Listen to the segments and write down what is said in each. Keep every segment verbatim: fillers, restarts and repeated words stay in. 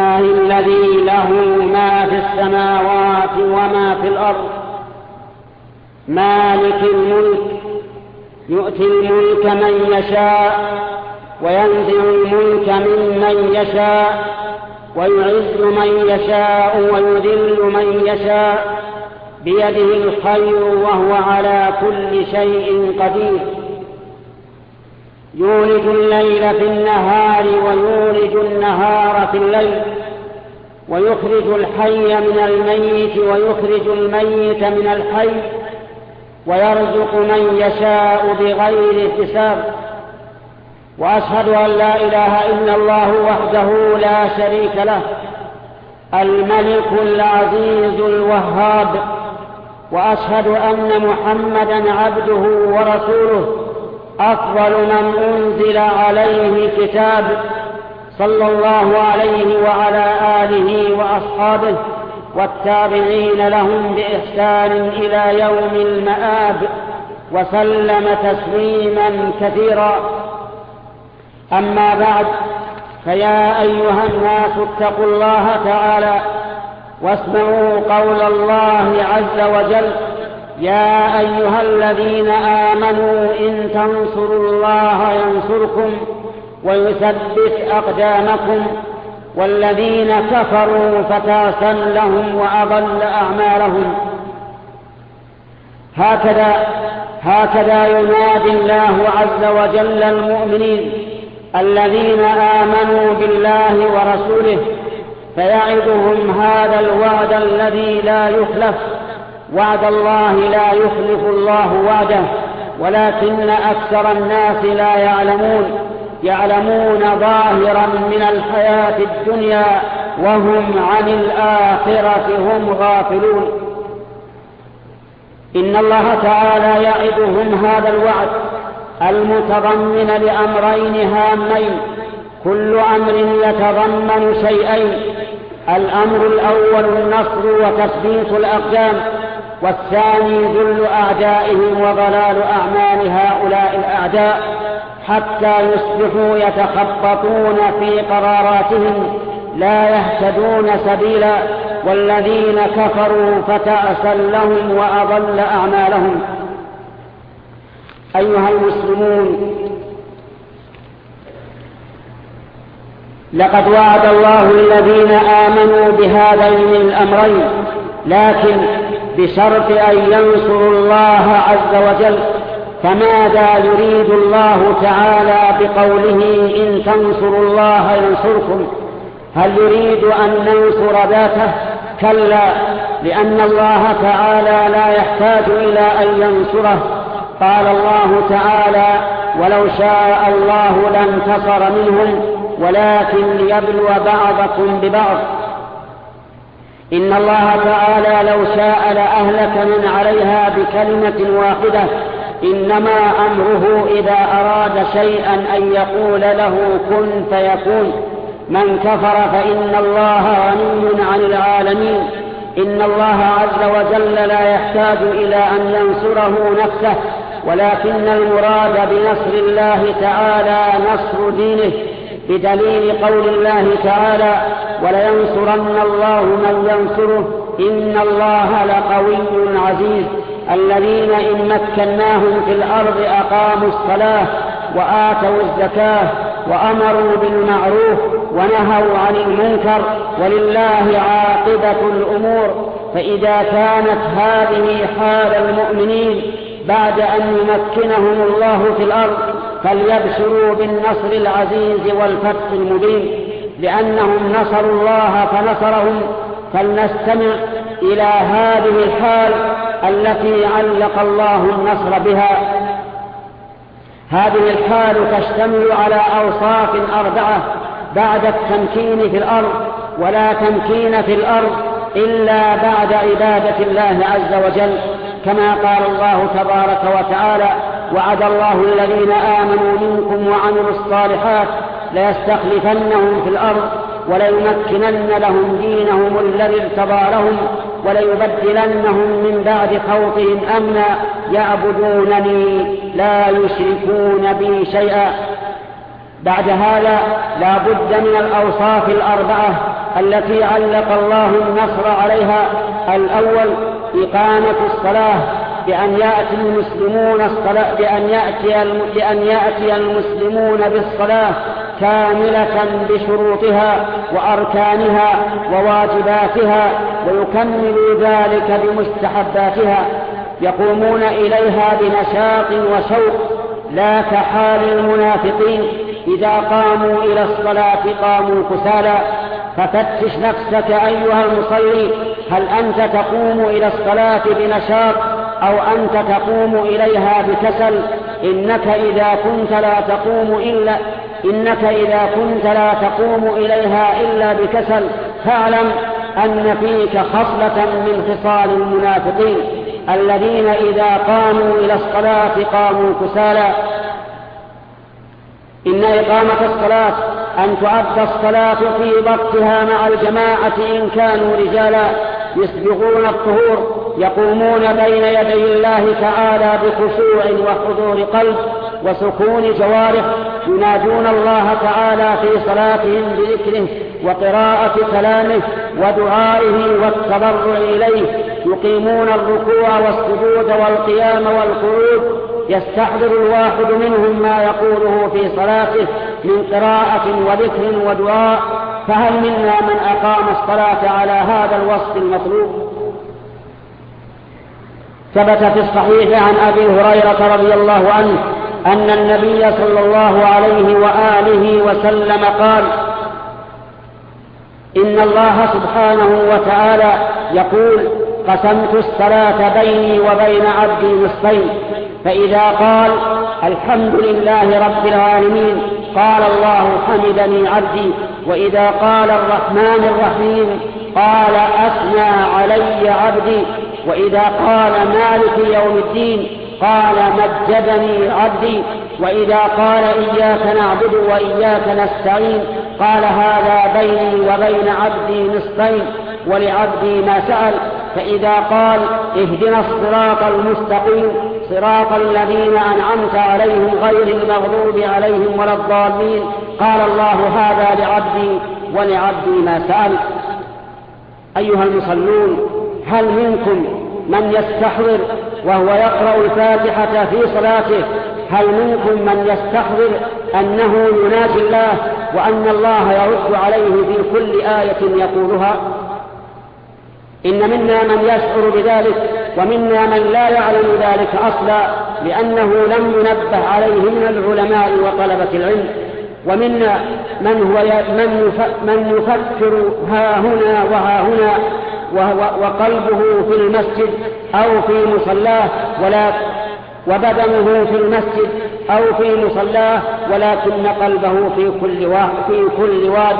لله الذي له ما في السماوات وما في الأرض مالك الملك يؤتي الملك من يشاء وينزع الملك ممن يشاء ويعز من يشاء ويذل من يشاء بيده الخير وهو على كل شيء قدير يولج الليل في النهار ويولج النهار في الليل ويخرج الحي من الميت ويخرج الميت من الحي ويرزق من يشاء بغير حساب وأشهد أن لا إله إلا الله وحده لا شريك له الملك العزيز الوهاب وأشهد أن محمدًا عبده ورسوله أفضل من أنزل عليه كتاب صلى الله عليه وعلى آله وأصحابه والتابعين لهم بإحسان إلى يوم المآب وسلم تسليما كثيرا. أما بعد، فيا أيها الناس اتقوا الله تعالى واسمعوا قول الله عز وجل: يا أيها الذين آمنوا إن تنصروا الله ينصركم ويثبت أقدامكم والذين كفروا فتعسا لهم وأضل أعمالهم. هكذا هكذا ينادي الله عز وجل المؤمنين الذين آمنوا بالله ورسوله، فيعدهم هذا الوعد الذي لا يخلف. وعد الله لا يخلف الله وعده، ولكن أكثر الناس لا يعلمون يعلمون ظاهرا من الحياة الدنيا وهم عن الآخرة هم غافلون. إن الله تعالى يعدهم هذا الوعد المتضمن لأمرين هامين، كل أمر يتضمن شيئين: الأمر الأول النصر وتثبيت الأقدام، والثاني ذل أعدائهم وضلال أعمال هؤلاء الأعداء حتى يصبحوا يتخبطون في قراراتهم لا يهتدون سبيلا، والذين كفروا فتعسا لهم وأضل أعمالهم. أيها المسلمون، لقد وعد الله الذين آمنوا بهذين الأمرين، لكن بشرط أن ينصروا الله عز وجل. فماذا يريد الله تعالى بقوله إن تنصروا الله ينصركم؟ هل يريد أن ننصر ذاته؟ كلا، لأن الله تعالى لا يحتاج إلى أن ينصره. قال الله تعالى: ولو شاء الله لانتصر منهم ولكن ليبلو بعضكم ببعض. إن الله تعالى لو شاء لأهلك من عليها بكلمة واحدة، إنما أمره إذا أراد شيئا أن يقول له كن فيكون. من كفر فإن الله غني عن العالمين. إن الله عز وجل لا يحتاج إلى أن ينصره نفسه، ولكن المراد بنصر الله تعالى نصر دينه، بدليل قول الله تعالى: ولينصرن الله من ينصره إن الله لقوي عزيز. الذين إن مكناهم في الأرض أقاموا الصلاة وآتوا الزكاة وأمروا بالمعروف ونهوا عن المنكر، ولله عاقبة الأمور. فإذا كانت هذه حال المؤمنين بعد أن يمكنهم الله في الأرض، فليبشروا بالنصر العزيز والفتح المبين، لأنهم نصروا الله فنصرهم. فلنستمع إلى هذه الحال التي علق الله النصر بها. هذه الحال تشتمل على أوصاف أربعة بعد التمكين في الأرض، ولا تمكين في الأرض إلا بعد عبادة الله عز وجل، كما قال الله تبارك وتعالى: وعد الله الذين آمنوا منكم وعملوا الصالحات ليستخلفنهم في الأرض وليمكنن لهم دينهم الذي ارتضى لهم وليبدلنهم من بعد خوفهم أمنا يعبدونني لا يشركون بي شيئا. بعد هذا لا بد من الأوصاف الأربعة التي علق الله النصر عليها: الأول إقامة الصلاة، بأن يأتي المسلمون الصلاة بأن يأتي بأن يأتي المسلمون بالصلاة كاملة بشروطها وأركانها وواجباتها، ويكملوا ذلك بمستحباتها، يقومون إليها بنشاط وشوق، لا كحال المنافقين إذا قاموا إلى الصلاة قاموا كسالى. ففتش نفسك أيها المصلي، هل أنت تقوم إلى الصلاة بنشاط أو أنت تقوم إليها بكسل؟ إنك إذا كنت لا تقوم إلا إنك إذا كنت لا تقوم إليها إلا بكسل، فاعلم أن فيك خصلة من خصال المنافقين الذين إذا قاموا إلى الصلاة قاموا كسالى. إن إقامة الصلاة أن تؤدى الصلاة في وقتها مع الجماعة إن كانوا رجالا يسبغون الطهور، يقومون بين يدي الله تعالى بخشوع وحضور قلب وسكون جوارح، ينادون الله تعالى في صلاتهم بذكره وقراءة كلامه ودعائه والتضرع إليه، يقيمون الركوع والسجود والقيام والقعود، يستحضر الواحد منهم ما يقوله في صلاته من قراءة وذكر ودعاء. فهل منا من أقام الصلاة على هذا الوصف المطلوب؟ ثبت في الصحيح عن أبي هريرة رضي الله عنه أن النبي صلى الله عليه وآله وسلم قال: إن الله سبحانه وتعالى يقول: قسمت الصلاة بيني وبين عبدي نصفين، فإذا قال الحمد لله رب العالمين قال الله حمدني عبدي، وإذا قال الرحمن الرحيم قال أثنى علي عبدي، وإذا قال مالك يوم الدين قال مجدني عبدي، وإذا قال إياك نعبد وإياك نستعين قال هذا بيني وبين عبدي نصفين ولعبدي ما سأل. فإذا قال اهدنا الصراط المستقيم صراط الذين أنعمت عليهم غير المغضوب عليهم ولا الضالين قال الله هذا لعبدي ولعبدي ما سأل. أيها المصلون، هل منكم من يستحضر وهو يقرأ الفاتحة في صلاته؟ هل منكم من يستحضر أنه يناجي الله وأن الله يرد عليه في كل آية يقولها؟ إن منا من يشعر بذلك ومنا من لا يعلم ذلك أصلا، لأنه لم ينبه عليه من العلماء وطلبة العلم. ومنا من, هو من يفكر ها هنا وها هنا وقلبه في المسجد أو في مصلاه ولا وبدنه في المسجد أو في مصلاه ولكن قلبه في كل واد في كل واد.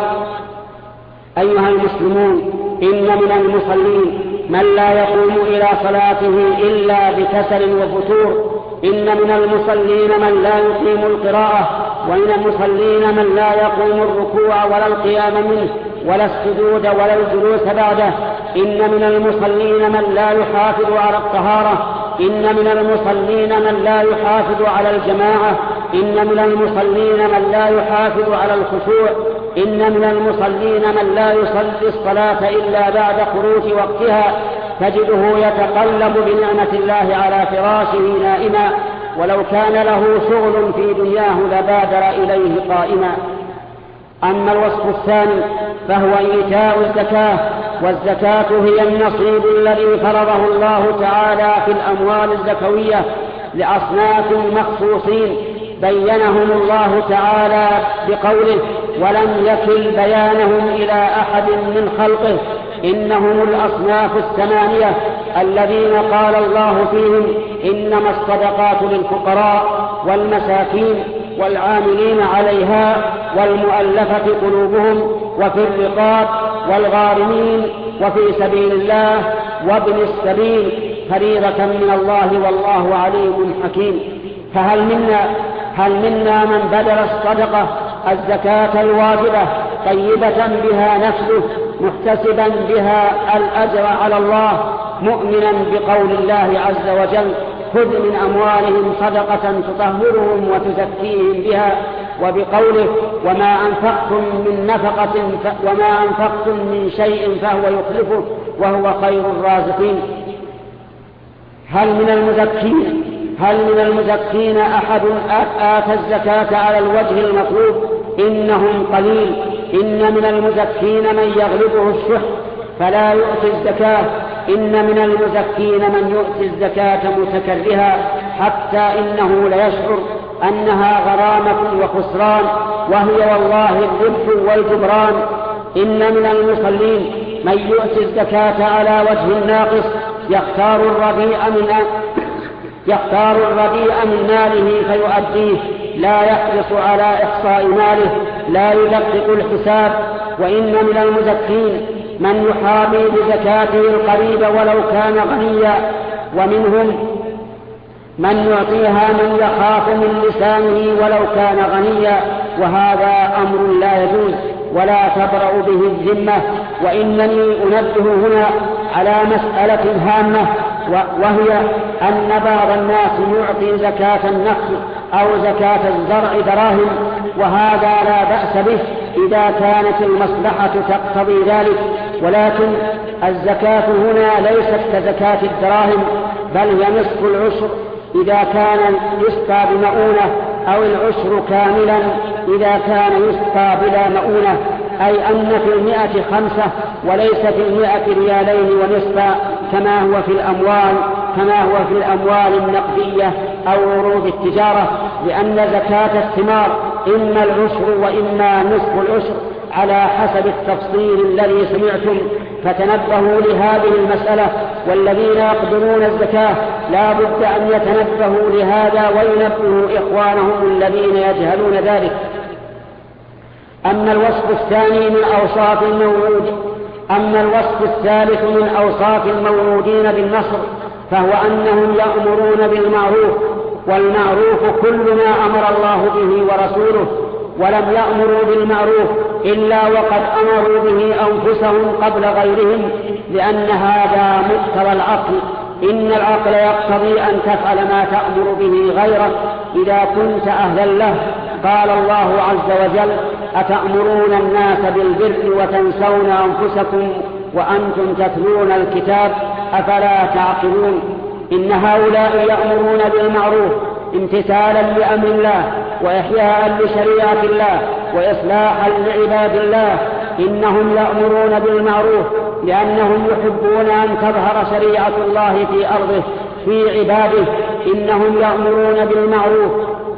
أيها المسلمون، إن من المصلين من لا يقوم إلى صلاته إلا بكسل وفتور، إن من المصلين من لا يقيم القراءة، ومن المصلين من لا يقوم الركوع ولا القيام منه ولا السجود ولا الجلوس بعده، إن من المصلين من لا يحافظ على الطهارة، إن من المصلين من لا يحافظ على الجماعة، إن من المصلين من لا يحافظ على الخشوع، إن من المصلين من لا يصلي الصلاة إلا بعد خروج وقتها، تجده يتقلب بنعمة الله على فراشه نائما، ولو كان له شغل في دنياه لبادر إليه قائما. أما الوصف الثاني فهو إيتاء الزكاة، والزكاة هي النصيب الذي فرضه الله تعالى في الأموال الزكوية لأصناف مخصوصين بينهم الله تعالى بقوله: ولم يكل بيانهم إلى أحد من خلقه، إنهم الأصناف الثمانية الذين قال الله فيهم: إنما الصدقات للفقراء والمساكين والعاملين عليها والمؤلفة قلوبهم وفي الرقاب والغارمين وفي سبيل الله وابن السبيل فريضة من الله والله عليم حكيم. فهل منا هل منا من بذل الصدقة الزكاة الواجبة طيبة بها نفسه محتسبا بها الأجر على الله، مؤمنا بقول الله عز وجل: خذ من أموالهم صدقة تطهرهم وتزكيهم بها، وبقوله: وما أنفقتم من نفقة وما أنفقتم من شيء فهو يخلفه وهو خير الرازقين. هل من المزكين هل من المزكين أحد آتى الزكاة على الوجه المطلوب؟ إنهم قليل. إن من المزكين من يغلبه الشح فلا يؤتي الزكاة. إن من المزكين من يؤتي الزكاة متكرها حتى إنه ليشعر أنها غرامة وخسران، وهي والله الربح والجبران. إن من المصلين من يؤتي الزكاة على وجه ناقص، يختار الربيع من يختار الربيع من ماله فيؤديه، لا يحرص على إحصاء ماله، لا يدقق الحساب. وإن من المزكين من يحاضي بزكاته القريب ولو كان غنيا، ومنهم من يعطيها من يخاف من لسانه ولو كان غنيا، وهذا أمر لا يجوز ولا تبرأ به الذمة. وإنني أنبه هنا على مسألة هامة، وهي أن بعض الناس يعطي زكاة النخل أو زكاة الزرع دراهم، وهذا لا بأس به إذا كانت المصلحة تقتضي ذلك، ولكن الزكاة هنا ليست كزكاة الدراهم، بل هي نصف العشر إذا كان يسقى بمؤونة، أو العشر كاملا إذا كان يسقى بلا مؤونة، أي أن في المئة خمسة وليس في المئة ريالين ونصفا كما هو في الأموال كما هو في الأموال النقدية أو عروض التجارة، لأن زكاة الثمار إما العشر وإما نصف العشر على حسب التفصيل الذي سمعتم. فتنبهوا لهذه المسألة، والذين يقدرون الزكاة لا بد أن يتنبهوا لهذا وينبهوا إخوانهم الذين يجهلون ذلك. أما الوصف الثاني من أوصاف الموعود أما الوصف الثالث من أوصاف الموعودين بالنصر، فهو أنهم يأمرون بالمعروف، والمعروف كل ما أمر الله به ورسوله، ولم يأمروا بالمعروف إلا وقد أمروا به أنفسهم قبل غيرهم، لأن هذا مقتضى العقل. إن العقل يقتضي أن تفعل ما تأمر به غيرك إذا كنت أهلا له. قال الله عز وجل: أتأمرون الناس بالبر وتنسون أنفسكم وأنتم تتلون الكتاب أفلا تعقلون. إن هؤلاء يأمرون بالمعروف امتثالا لأمر الله وإحياء لشريعة الله وإصلاحا لعباد الله. إنهم يأمرون بالمعروف لأنهم يحبون أن تظهر شريعة الله في أرضه في عباده. إنهم يأمرون بالمعروف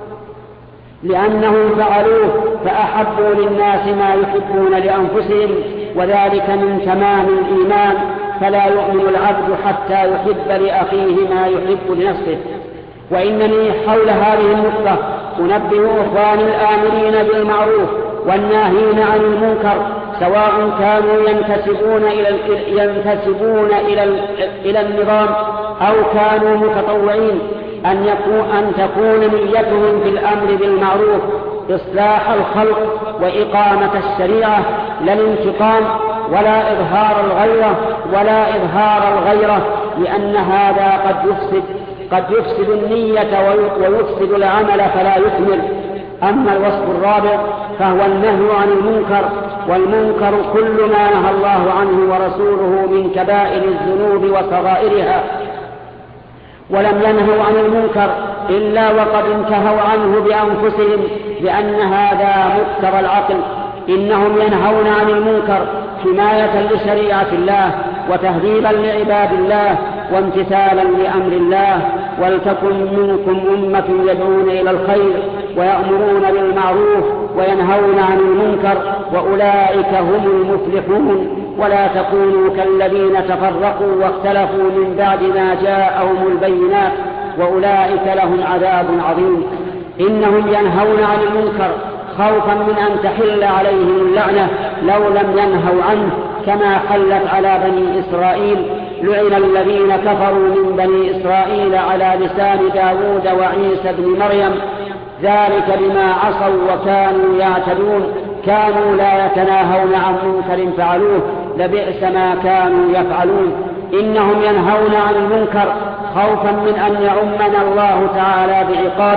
لأنهم فعلوه فأحبوا للناس ما يحبون لأنفسهم، وذلك من تمام الإيمان. فلا يؤمن العبد حتى يحب لأخيه ما يحب لنفسه. وإنني حول هذه النقطة أنبه إخواني الآمرين بالمعروف والناهين عن المنكر، سواء كانوا ينتسبون إلى ينتسبون إلى إلى النظام أو كانوا متطوعين، أن يكون أن تكون نيتهم في الأمر بالمعروف إصلاح الخلق وإقامة الشريعة، لا الانتقام ولا إظهار الغيرة ولا إظهار الغيرة، لأن هذا قد يفسد قد يفسد النية ويفسد العمل فلا يكمل. أما الوصف الرابع فهو النهي عن المنكر، والمنكر كل ما نهى الله عنه ورسوله من كبائر الذنوب وصغائرها. ولم ينهوا عن المنكر إلا وقد انتهوا عنه بأنفسهم، لأن هذا مقتضى العقل. إنهم ينهون عن المنكر حماية لشريعة الله وتهذيبا لعباد الله وامتثالا لأمر الله. ولتكن منكم أمة يدعون إلى الخير ويأمرون بالمعروف وينهون عن المنكر وأولئك هم المفلحون. ولا تكونوا كالذين تفرقوا واختلفوا من بعد ما جاءهم البينات وأولئك لهم عذاب عظيم. إنهم ينهون عن المنكر خوفا من أن تحل عليهم اللعنة لو لم ينهوا عنه، كما حلت على بني إسرائيل: لعن الذين كفروا من بني إسرائيل على لسان داود وعيسى بن مريم، ذلك بما عصوا وكانوا يعتدون، كانوا لا يتناهون عن منكر فعلوه، لبئس ما كانوا يفعلون. إنهم ينهون عن المنكر خوفا من أن يعمنا الله تعالى بعقابه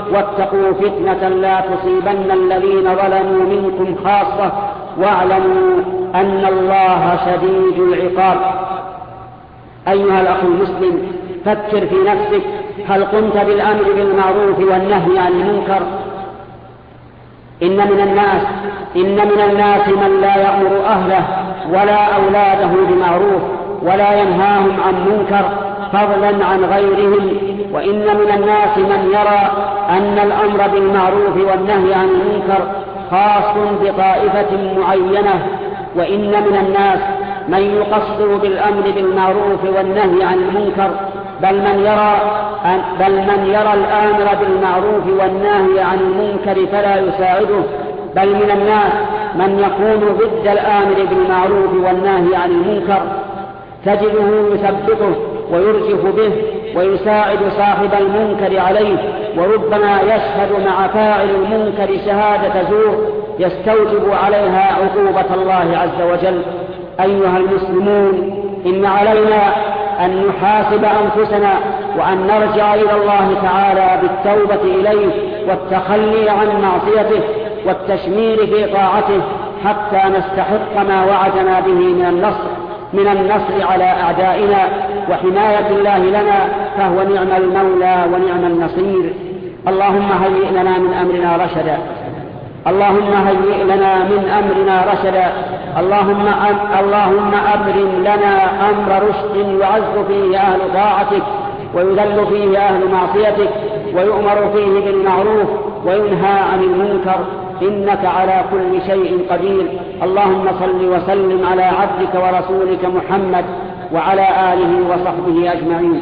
واتقوا فتنة لا تصيبن الذين ظلموا منكم خاصة واعلموا أن الله شديد العقاب. أيها الأخ المسلم، فكر في نفسك، هل قمت بالأمر بالمعروف والنهي عن المنكر؟ إن من الناس إن من الناس من لا يأمر أهله ولا أولاده بمعروف ولا ينهاهم عن منكر فضلا عن غيرهم، وإن من الناس من يرى أن الأمر بالمعروف والنهي عن المنكر خاص بطائفة معينة، وإن من الناس من يقصر بالأمر بالمعروف والنهي عن المنكر، بل من يرى بل من يرى الآمر بالمعروف والنهي عن المنكر فلا يساعده، بل من الناس من يكون ضد الآمر بالمعروف والنهي عن المنكر، تجده يثبته ويرجف به ويساعد صاحب المنكر عليه، وربما يشهد مع فاعل المنكر شهادة زور يستوجب عليها عقوبة الله عز وجل. أيها المسلمون، إن علينا أن نحاسب أنفسنا وأن نرجع إلى الله تعالى بالتوبة إليه والتخلي عن معصيته والتشمير في طاعته حتى نستحق ما وعدنا به من النصر من النصر على أعدائنا وحماية الله لنا، فهو نعم المولى ونعم النصير. اللهم هيئ لنا من أمرنا رشدا اللهم هيئ لنا من أمرنا رشدا اللهم اللهم أبرم لنا أمر رشد يعز فيه أهل طاعتك ويذل فيه أهل معصيتك ويؤمر فيه بالمعروف وينهى عن المنكر، إنك على كل شيء قدير. اللهم صل وسلم على عبدك ورسولك محمد وعلى آله وصحبه أجمعين.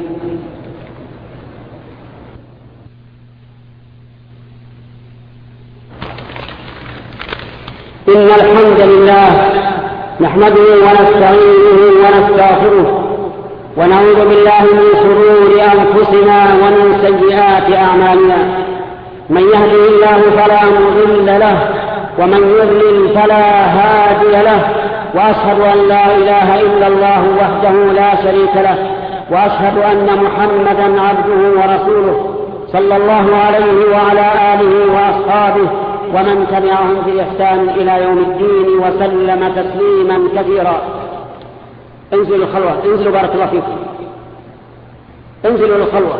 إن الحمد لله نحمده ونستعينه ونستغفره ونعوذ بالله من شرور أنفسنا ومن سيئات أعمالنا، من يهده الله فلا مضل له ومن يضلل فلا هادي له، وأشهد أن لا إله إلا الله وحده لا شريك له، وأشهد أن محمدا عبده ورسوله صلى الله عليه وعلى آله وأصحابه ومن تبعهم بإحسان إلى يوم الدين وسلم تسليما كثيرا. انزلوا الخلوة، انزلوا بارك الله فيكم، انزلوا الخلوة.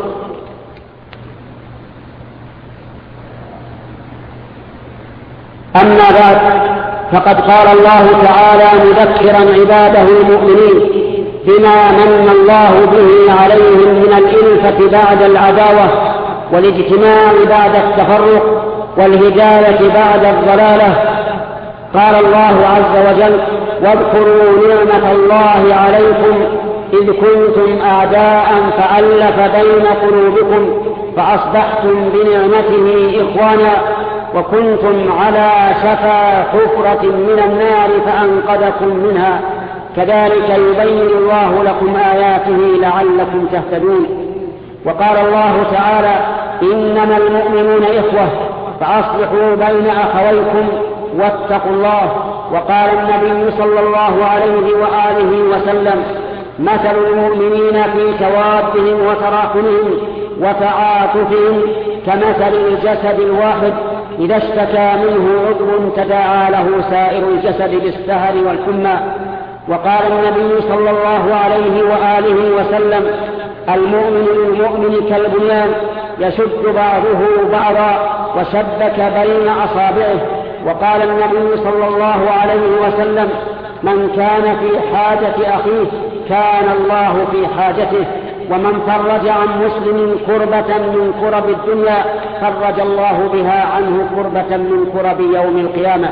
أما بعد، فقد قال الله تعالى مذكرا عباده المؤمنين بما من الله به عليهم من الإلفة بعد العداوة والاجتماع بعد التفرق والهداية بعد الضلالة. قال الله عز وجل: واذكروا نعمة الله عليكم إذ كنتم أعداء فألف بين قلوبكم فأصبحتم بنعمته إخوانا وكنتم على شفا حفرة من النار فأنقذكم منها كذلك يبين الله لكم آياته لعلكم تهتدون. وقال الله تعالى: إنما المؤمنون إخوة فأصلحوا بين أخويكم واتقوا الله. وقال النبي صلى الله عليه وآله وسلم: مثل المؤمنين في توادهم وتراحمهم وتعاطفهم كمثل الجسد الواحد إذا اشتكى منه عضو تداعى له سائر الجسد بالسهر والحمى. وقال النبي صلى الله عليه وآله وسلم: المؤمن للمؤمن كالبنيان يشد بعضه بعضا وشبك بين أصابعه. وقال النبي صلى الله عليه وسلم: من كان في حاجة أخيه كان الله في حاجته، ومن فرج عن مسلم كربة من كرب الدنيا فرج الله بها عنه كربة من كرب يوم القيامة.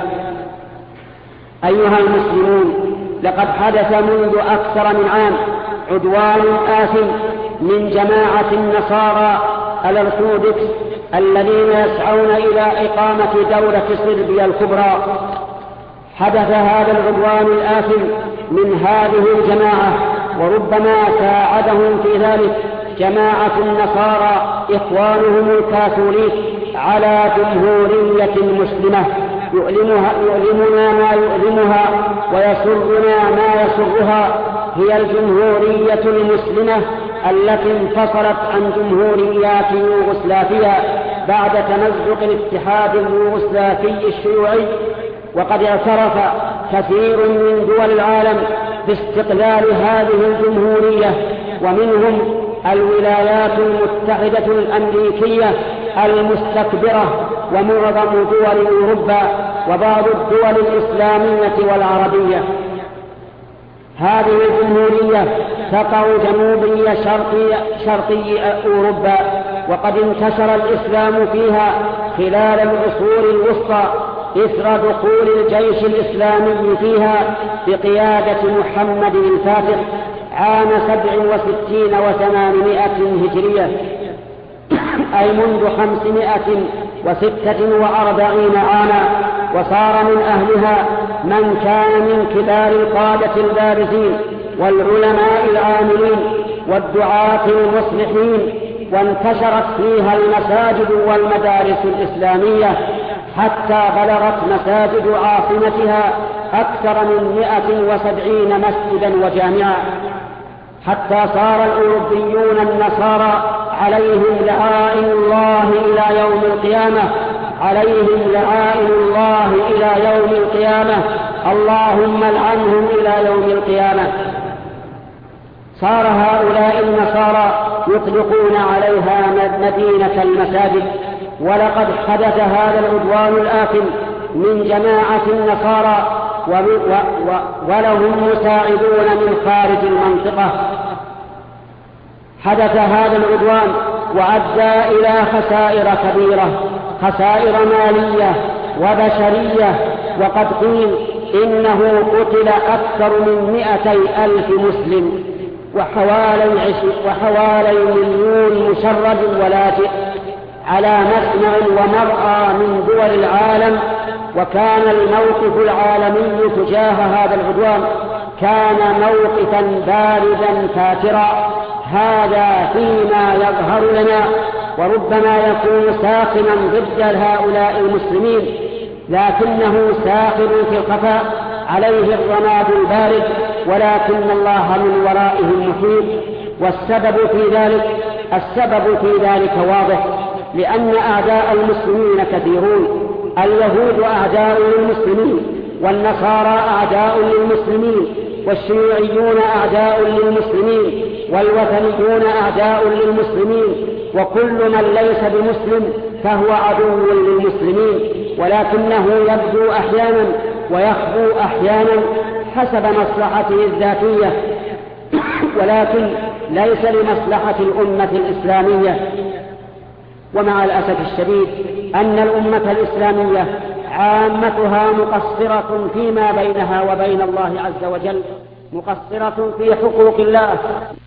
أيها المسلمون، لقد حدث منذ أكثر من عام عدوان آثم من جماعة النصارى الأرثوذكس الذين يسعون إلى إقامة دولة صربيا الكبرى. حدث هذا العدوان الآثم من هذه الجماعة، وربما ساعدهم في ذلك جماعة النصارى إخوانهم الكاثوليك على جمهورية مسلمة يؤلمها يؤلمنا ما يؤلمها ويسرنا ما يسرها. هي الجمهورية المسلمة التي انفصلت عن جمهوريات يوغوسلافيا بعد تمزق الاتحاد اليوغوسلافي الشيوعي. وقد اعترف كثير من دول العالم باستقلال هذه الجمهورية، ومنهم الولايات المتحدة الأمريكية المستكبرة ومعظم دول أوروبا وبعض الدول الإسلامية والعربية. هذه الجمهورية تقع جنوبي شرقي, شرقي أوروبا، وقد انتشر الإسلام فيها خلال العصور الوسطى إثر دخول الجيش الإسلامي فيها بقيادة محمد الفاتح عام سبع وستين وثمانمائة هجرية، أي منذ خمسمائة وستة وأربعين عاما. وصار من أهلها من كان من كبار القادة البارزين والعلماء العاملين والدعاة المصلحين، وانتشرت فيها المساجد والمدارس الإسلامية حتى بلغت مساجد عاصمتها أكثر من مائة وسبعين مسجدا وجامعا، حتى صار الأوروبيون النصارى عليهم لعائن الله إلى يوم القيامة عليهم لعائن الله إلى يوم القيامة اللهم لعنهم إلى يوم القيامة. صار هؤلاء النصارى يطلقون عليها مدينة المساجد. ولقد حدث هذا العدوان الآثم من جماعة النصارى ولهم مساعدون من خارج المنطقة. حدث هذا العدوان وأدى إلى خسائر كبيرة، خسائر مالية وبشرية. وقد قيل إنه قتل أكثر من مئتي ألف مسلم وحوالي, وحوالي مليون مشرد ولاجئ على مسمع ومرأى من دول العالم. وكان الموقف العالمي تجاه هذا العدوان كان موقفا باردا فاترا. هذا فيما يظهر لنا، وربما يكون ساخنا ضد هؤلاء المسلمين، لكنه ساخن في الخفاء، عليه الرماد البارد، ولكن الله من ورائه محيط. والسبب في ذلك السبب في ذلك واضح، لأن أعداء المسلمين كثيرون. اليهود أعداء للمسلمين، والنصارى أعداء للمسلمين، والشيوعيون أعداء للمسلمين، والوثنيون أعداء للمسلمين، وكل من ليس بمسلم فهو عدو للمسلمين، ولكنه يبدو أحيانا ويخبو أحيانا حسب مصلحته الذاتية، ولكن ليس لمصلحة الأمة الإسلامية. ومع الأسف الشديد أن الأمة الإسلامية عامتها مقصرة فيما بينها وبين الله عز وجل، مقصرة في حقوق الله.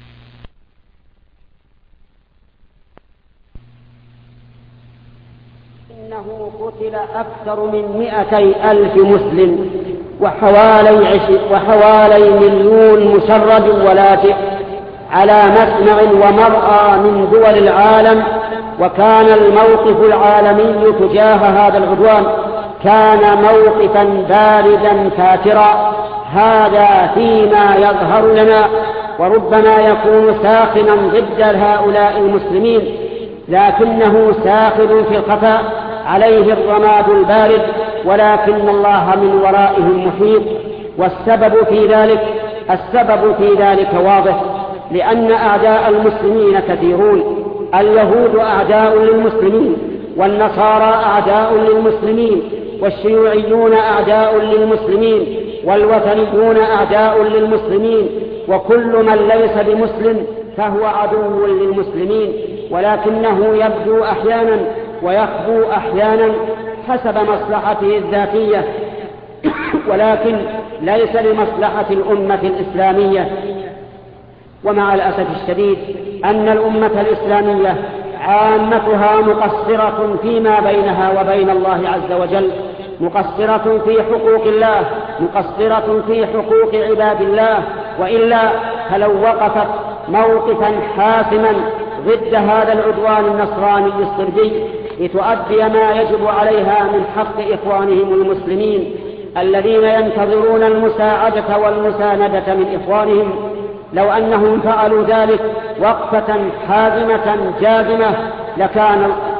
إنه قتل أكثر من مئتي ألف مسلم وحوالي, عش... وحوالي مليون مشرد ولاجئ على مسمع ومرأى من دول العالم. وكان الموقف العالمي تجاه هذا العدوان كان موقفا باردا فاترا. هذا فيما يظهر لنا، وربما يكون ساخنا ضد هؤلاء المسلمين، لكنه ساخن في الخفاء، عليه الرماد البارد، ولكن الله من ورائه محيط. والسبب في ذلك السبب في ذلك واضح، لأن أعداء المسلمين كثيرون. اليهود أعداء للمسلمين، والنصارى أعداء للمسلمين، والشيوعيون أعداء للمسلمين، والوثنيون أعداء للمسلمين، وكل من ليس بمسلم فهو عدو للمسلمين، ولكنه يبدو أحيانا ويخبو أحيانا حسب مصلحته الذاتية، ولكن ليس لمصلحة الأمة الإسلامية. ومع الأسف الشديد أن الأمة الإسلامية عامتها مقصرة فيما بينها وبين الله عز وجل، مقصرة في حقوق الله، مقصرة في حقوق عباد الله. وإلا فلو وقفت موقفا حاسما ضد هذا العدوان النصراني الصربي لتؤدي ما يجب عليها من حق إخوانهم المسلمين الذين ينتظرون المساعدة والمساندة من إخوانهم، لو أنهم فعلوا ذلك وقفة حازمة جازمة لكان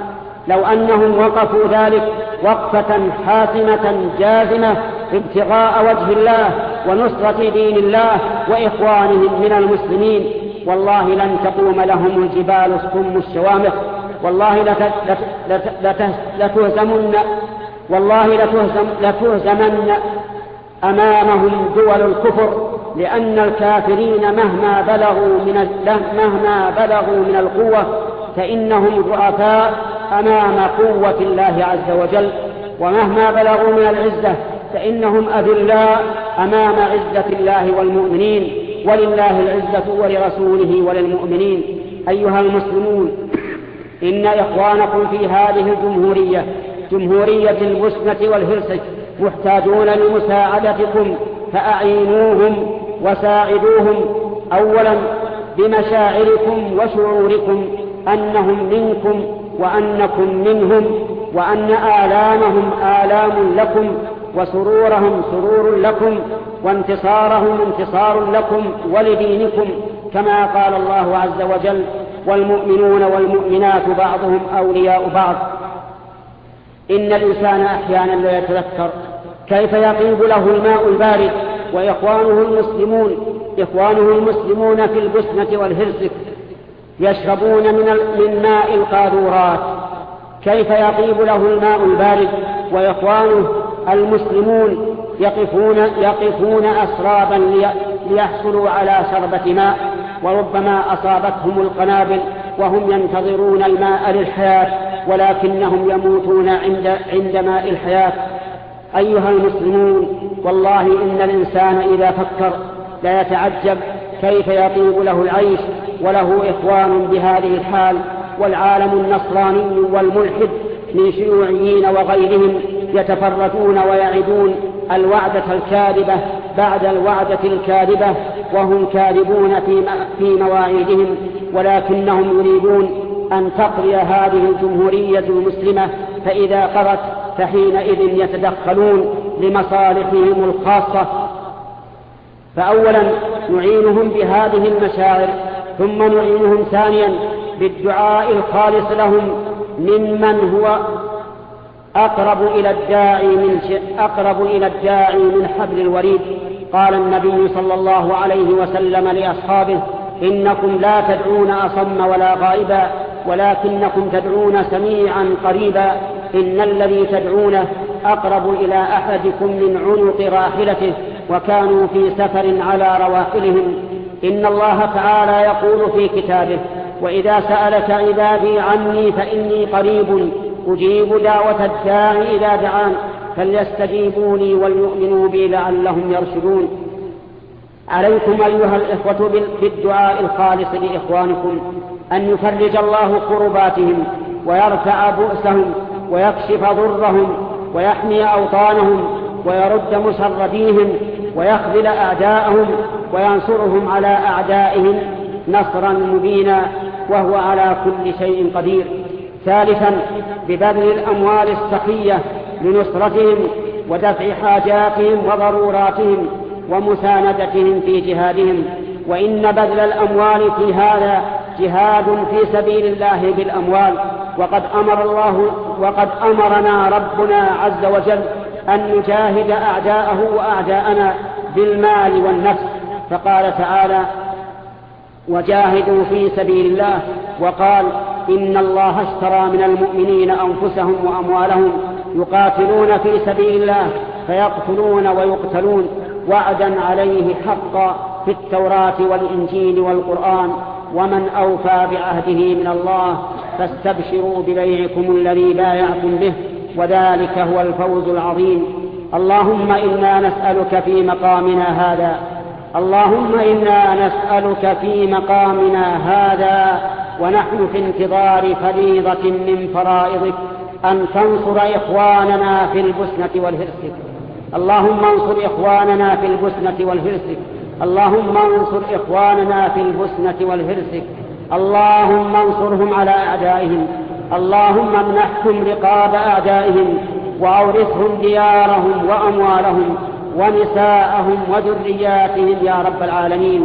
لو أنهم وقفوا ذلك وقفة حاسمة جازمة ابتغاء وجه الله ونصرة دين الله وإخوانهم من المسلمين، والله لن تقوم لهم الجبال الصم الشوامخ، والله لتهزمن والله لتهزم لتهزمن أمامهم دول الكفر، لأن الكافرين مهما بلغوا من مهما بلغوا من القوة فإنهم ضعفاء أمام قوة الله عز وجل، ومهما بلغوا من العزة فإنهم أذلاء أمام عزة الله والمؤمنين، ولله العزة ولرسوله وللمؤمنين. أيها المسلمون، إن إخوانكم في هذه الجمهورية جمهورية البوسنة والهرسك محتاجون لمساعدتكم، فأعينوهم وساعدوهم أولا بمشاعركم وشعوركم أنهم منكم وأنكم منهم، وأن آلامهم آلام لكم وسرورهم سرور لكم وانتصارهم انتصار لكم ولدينكم، كما قال الله عز وجل: والمؤمنون والمؤمنات بعضهم أولياء بعض. إن الإنسان أحيانا لا يتذكر كيف يطيب له الماء البارد وإخوانه المسلمون إخوانه المسلمون في البوسنة والهرسك يشربون من من ماء القاذورات، كيف يطيب له الماء البارد وإخوانه المسلمون يقفون يقفون أسرابا ليحصلوا على شربة ماء، وربما أصابتهم القنابل وهم ينتظرون الماء للحياة، ولكنهم يموتون عند عند ماء الحياة. أيها المسلمون، والله إن الإنسان إذا فكر لا يتعجب كيف يطيب له العيش وله إخوان بهذه الحال، والعالم النصراني والملحد من شيوعيين وغيرهم يتفرقون ويعدون الوعدة الكاذبة بعد الوعدة الكاذبة، وهم كاذبون في مواعيدهم، ولكنهم يريدون أن تقضي هذه الجمهورية المسلمة، فإذا قضت فحينئذ يتدخلون لمصالحهم الخاصة. فأولا نعينهم بهذه المشاعر، ثم نعينهم ثانيا بالدعاء الخالص لهم ممن هو أقرب إلى الداعي من أقرب إلى الداعي من حبل الوريد. قال النبي صلى الله عليه وسلم لأصحابه: إنكم لا تدعون أصم ولا غائبا، ولكنكم تدعون سميعا قريبا. إن الذي تدعونه أقرب إلى أحدكم من عنق راحلته، وكانوا في سفر على رواحلهم. إن الله تعالى يقول في كتابه: وإذا سألك عبادي عني فإني قريب أجيب دعوة الداعي إذا دعان فليستجيبوا لي وليؤمنوا بي لعلهم يرشدون. عليكم أيها الإخوة بالدعاء الخالص لإخوانكم أن يفرج الله كرباتهم ويرفع بؤسهم ويكشف ضرهم ويحمي أوطانهم ويرد مشرديهم ويخذل أعداءهم وينصرهم على أعدائهم نصرا مبينا، وهو على كل شيء قدير. ثالثا ببذل الأموال السخية لنصرتهم ودفع حاجاتهم وضروراتهم ومساندتهم في جهادهم، وإن بذل الأموال في هذا جهاد في سبيل الله بالأموال، وقد أمر الله وقد أمرنا ربنا عز وجل أن نجاهد أعداءه وأعداءنا بالمال والنفس، فقال تعالى: وجاهدوا في سبيل الله، وقال: إن الله اشترى من المؤمنين أنفسهم وأموالهم يقاتلون في سبيل الله فيقتلون ويقتلون وعدا عليه حقا في التوراة والإنجيل والقرآن، ومن أوفى بعهده من الله، فاستبشروا ببيعكم الذي بايعتم به، وذلك هو الفوز العظيم. اللهم إنا نسألك في مقامنا هذا اللهم إنا نسألك في مقامنا هذا ونحن في انتظار فريضة من فرائضك أن تنصر إخواننا في البوسنة والهرسك. اللهم انصر إخواننا في البوسنة والهرسك اللهم انصر إخواننا في البوسنة والهرسك اللهم انصرهم على أعدائهم. اللهم امنحهم رقاب أعدائهم وأورثهم ديارهم وأموالهم ونساءهم وذرياتهم يا رب العالمين.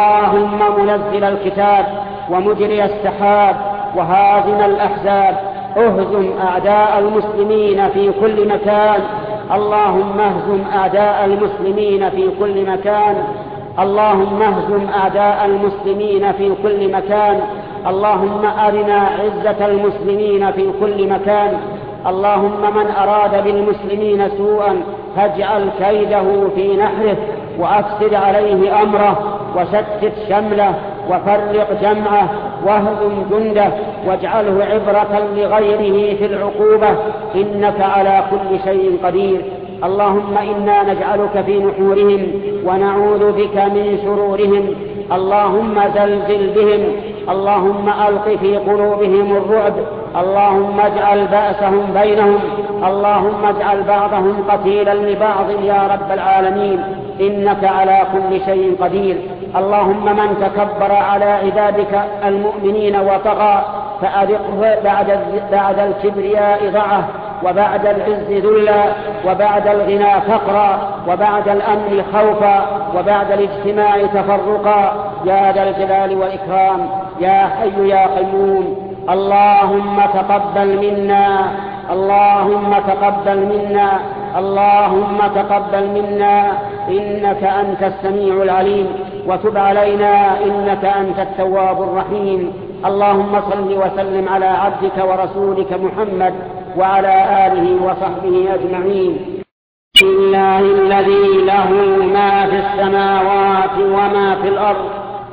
اللهم منزل الكتاب ومجري السحاب وهازم الأحزاب، اهزم أعداء المسلمين في كل مكان. اللهم اهزم أعداء المسلمين في كل مكان. اللهم اهزم أعداء المسلمين في كل مكان. اللهم أرنا عزة المسلمين في كل مكان. اللهم من أراد بالمسلمين سوءا فاجعل كيده في نحره، وأفسد عليه أمره، وشتت شمله، وفرق جمعه، واهزم جنده، واجعله عبرة لغيره في العقوبة، إنك على كل شيء قدير. اللهم إنا نجعلك في نحورهم ونعوذ بك من شرورهم. اللهم زلزل بهم. اللهم ألق في قلوبهم الرعب. اللهم اجعل بأسهم بينهم. اللهم اجعل بعضهم قتيلا لبعض يا رب العالمين، إنك على كل شيء قدير. اللهم من تكبر على عبادك المؤمنين وطغى فأذقه بعد, بعد الكبرياء ضعه، وبعد العز ذلا، وبعد الغنى فقرا، وبعد الأمن خوفا، وبعد الاجتماع تفرقا يا ذا الجلال والإكرام يا حي يا قيوم. اللهم تقبل منا. اللهم تقبل منا. اللهم تقبل منا إنك أنت السميع العليم، وتب علينا إنك أنت التواب الرحيم. اللهم صل وسلم على عبدك ورسولك محمد وعلى آله وصحبه أجمعين. بسم الله الذي له ما في السماوات وما في الأرض،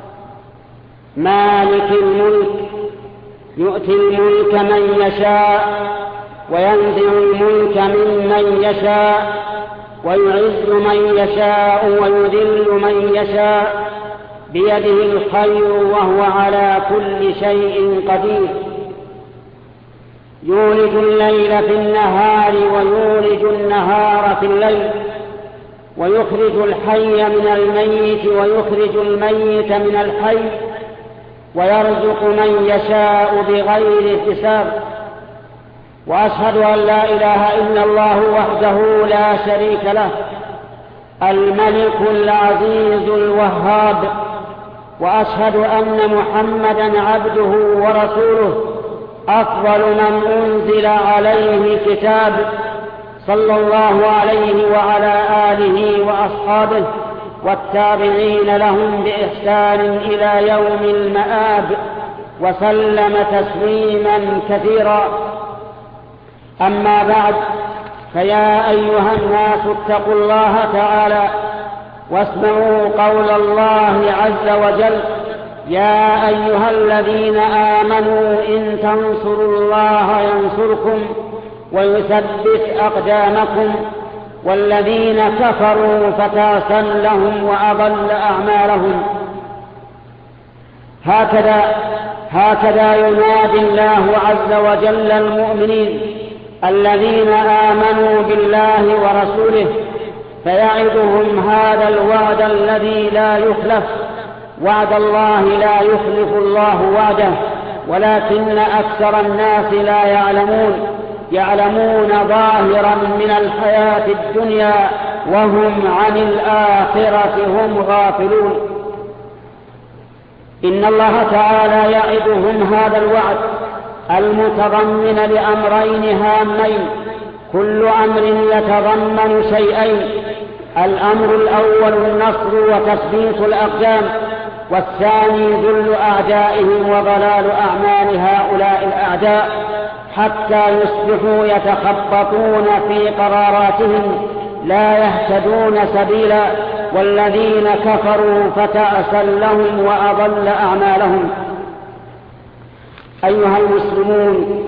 مالك الملك، يؤتي الملك من يشاء وينزع الملك ممن يشاء، ويعز من يشاء ويذل من يشاء، بيده الخير وهو على كل شيء قدير. يولج الليل في النهار ويولج النهار في الليل، ويخرج الحي من الميت ويخرج الميت من الحي، ويرزق من يشاء بغير حساب. وأشهد أن لا إله إلا الله وحده لا شريك له، الملك العزيز الوهاب. وأشهد أن محمدًا عبده ورسوله، أفضل من أنزل عليه كتاب، صلى الله عليه وعلى آله وأصحابه والتابعين لهم بإحسان إلى يوم المآب، وسلم تسليما كثيرا. أما بعد، فيا أيها الناس اتقوا الله تعالى واسمعوا قول الله عز وجل: يا أيها الذين آمنوا إن تنصروا الله ينصركم ويثبت أقدامكم. والذين كفروا فتعسا لهم وأضل أعمالهم. هكذا هكذا ينادي الله عز وجل المؤمنين الذين آمنوا بالله ورسوله، فيعدهم هذا الوعد الذي لا يخلف. وعد الله لا يخلف الله وعده، ولكن أكثر الناس لا يعلمون يعلمون ظاهرا من الحياة الدنيا وهم عن الآخرة هم غافلون. إن الله تعالى يعدهم هذا الوعد المتضمن لأمرين هامين، كل أمر يتضمن شيئين: الأمر الأول النصر وتثبيت الأقدام، والثاني ذل أعدائهم وضلال أعمال هؤلاء الأعداء حتى يصبحوا يتخبطون في قراراتهم لا يهتدون سبيلا. والذين كفروا فتعسا لهم وأضل أعمالهم. أيها المسلمون،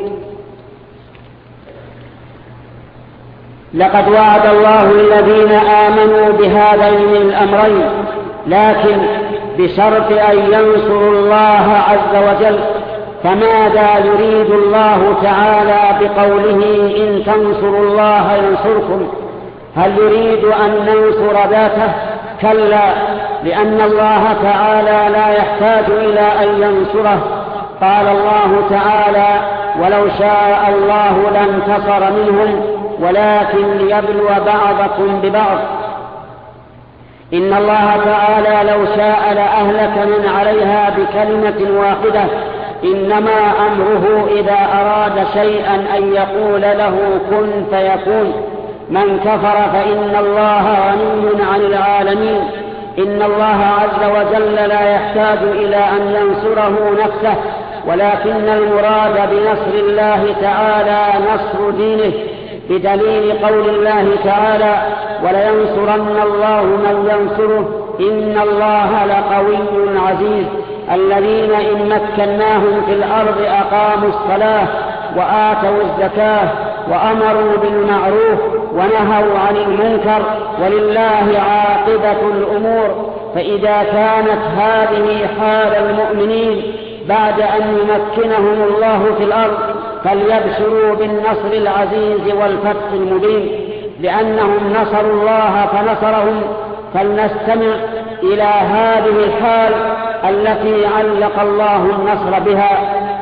لقد وعد الله الذين آمنوا بهذين الأمرين، لكن بشرط أن ينصروا الله عز وجل. فماذا يريد الله تعالى بقوله إن تنصروا الله ينصركم؟ هل يريد أن ننصر ذاته؟ كلا، لأن الله تعالى لا يحتاج إلى أن ينصره. قال الله تعالى: ولو شاء الله لانتصر منهم ولكن ليبلو بعضكم ببعض. إن الله تعالى لو شاء لأهلك من عليها بكلمة واحدة، إنما أمره إذا أراد شيئا أن يقول له كن فيكون. من كفر فإن الله غني عن العالمين. إن الله عز وجل لا يحتاج إلى أن ينصره نفسه، ولكن المراد بنصر الله تعالى نصر دينه، بدليل قول الله تعالى: ولينصرن الله من ينصره إن الله لقوي عزيز. الذين إن مكناهم في الأرض أقاموا الصلاة وآتوا الزكاة وأمروا بالمعروف ونهوا عن المنكر، ولله عاقبة الأمور. فإذا كانت هذه حال المؤمنين بعد أن يمكنهم الله في الأرض، فليبشروا بالنصر العزيز والفتح المبين، لأنهم نصروا الله فنصرهم. فلنستمع إلى هذه الحال التي علق الله النصر بها.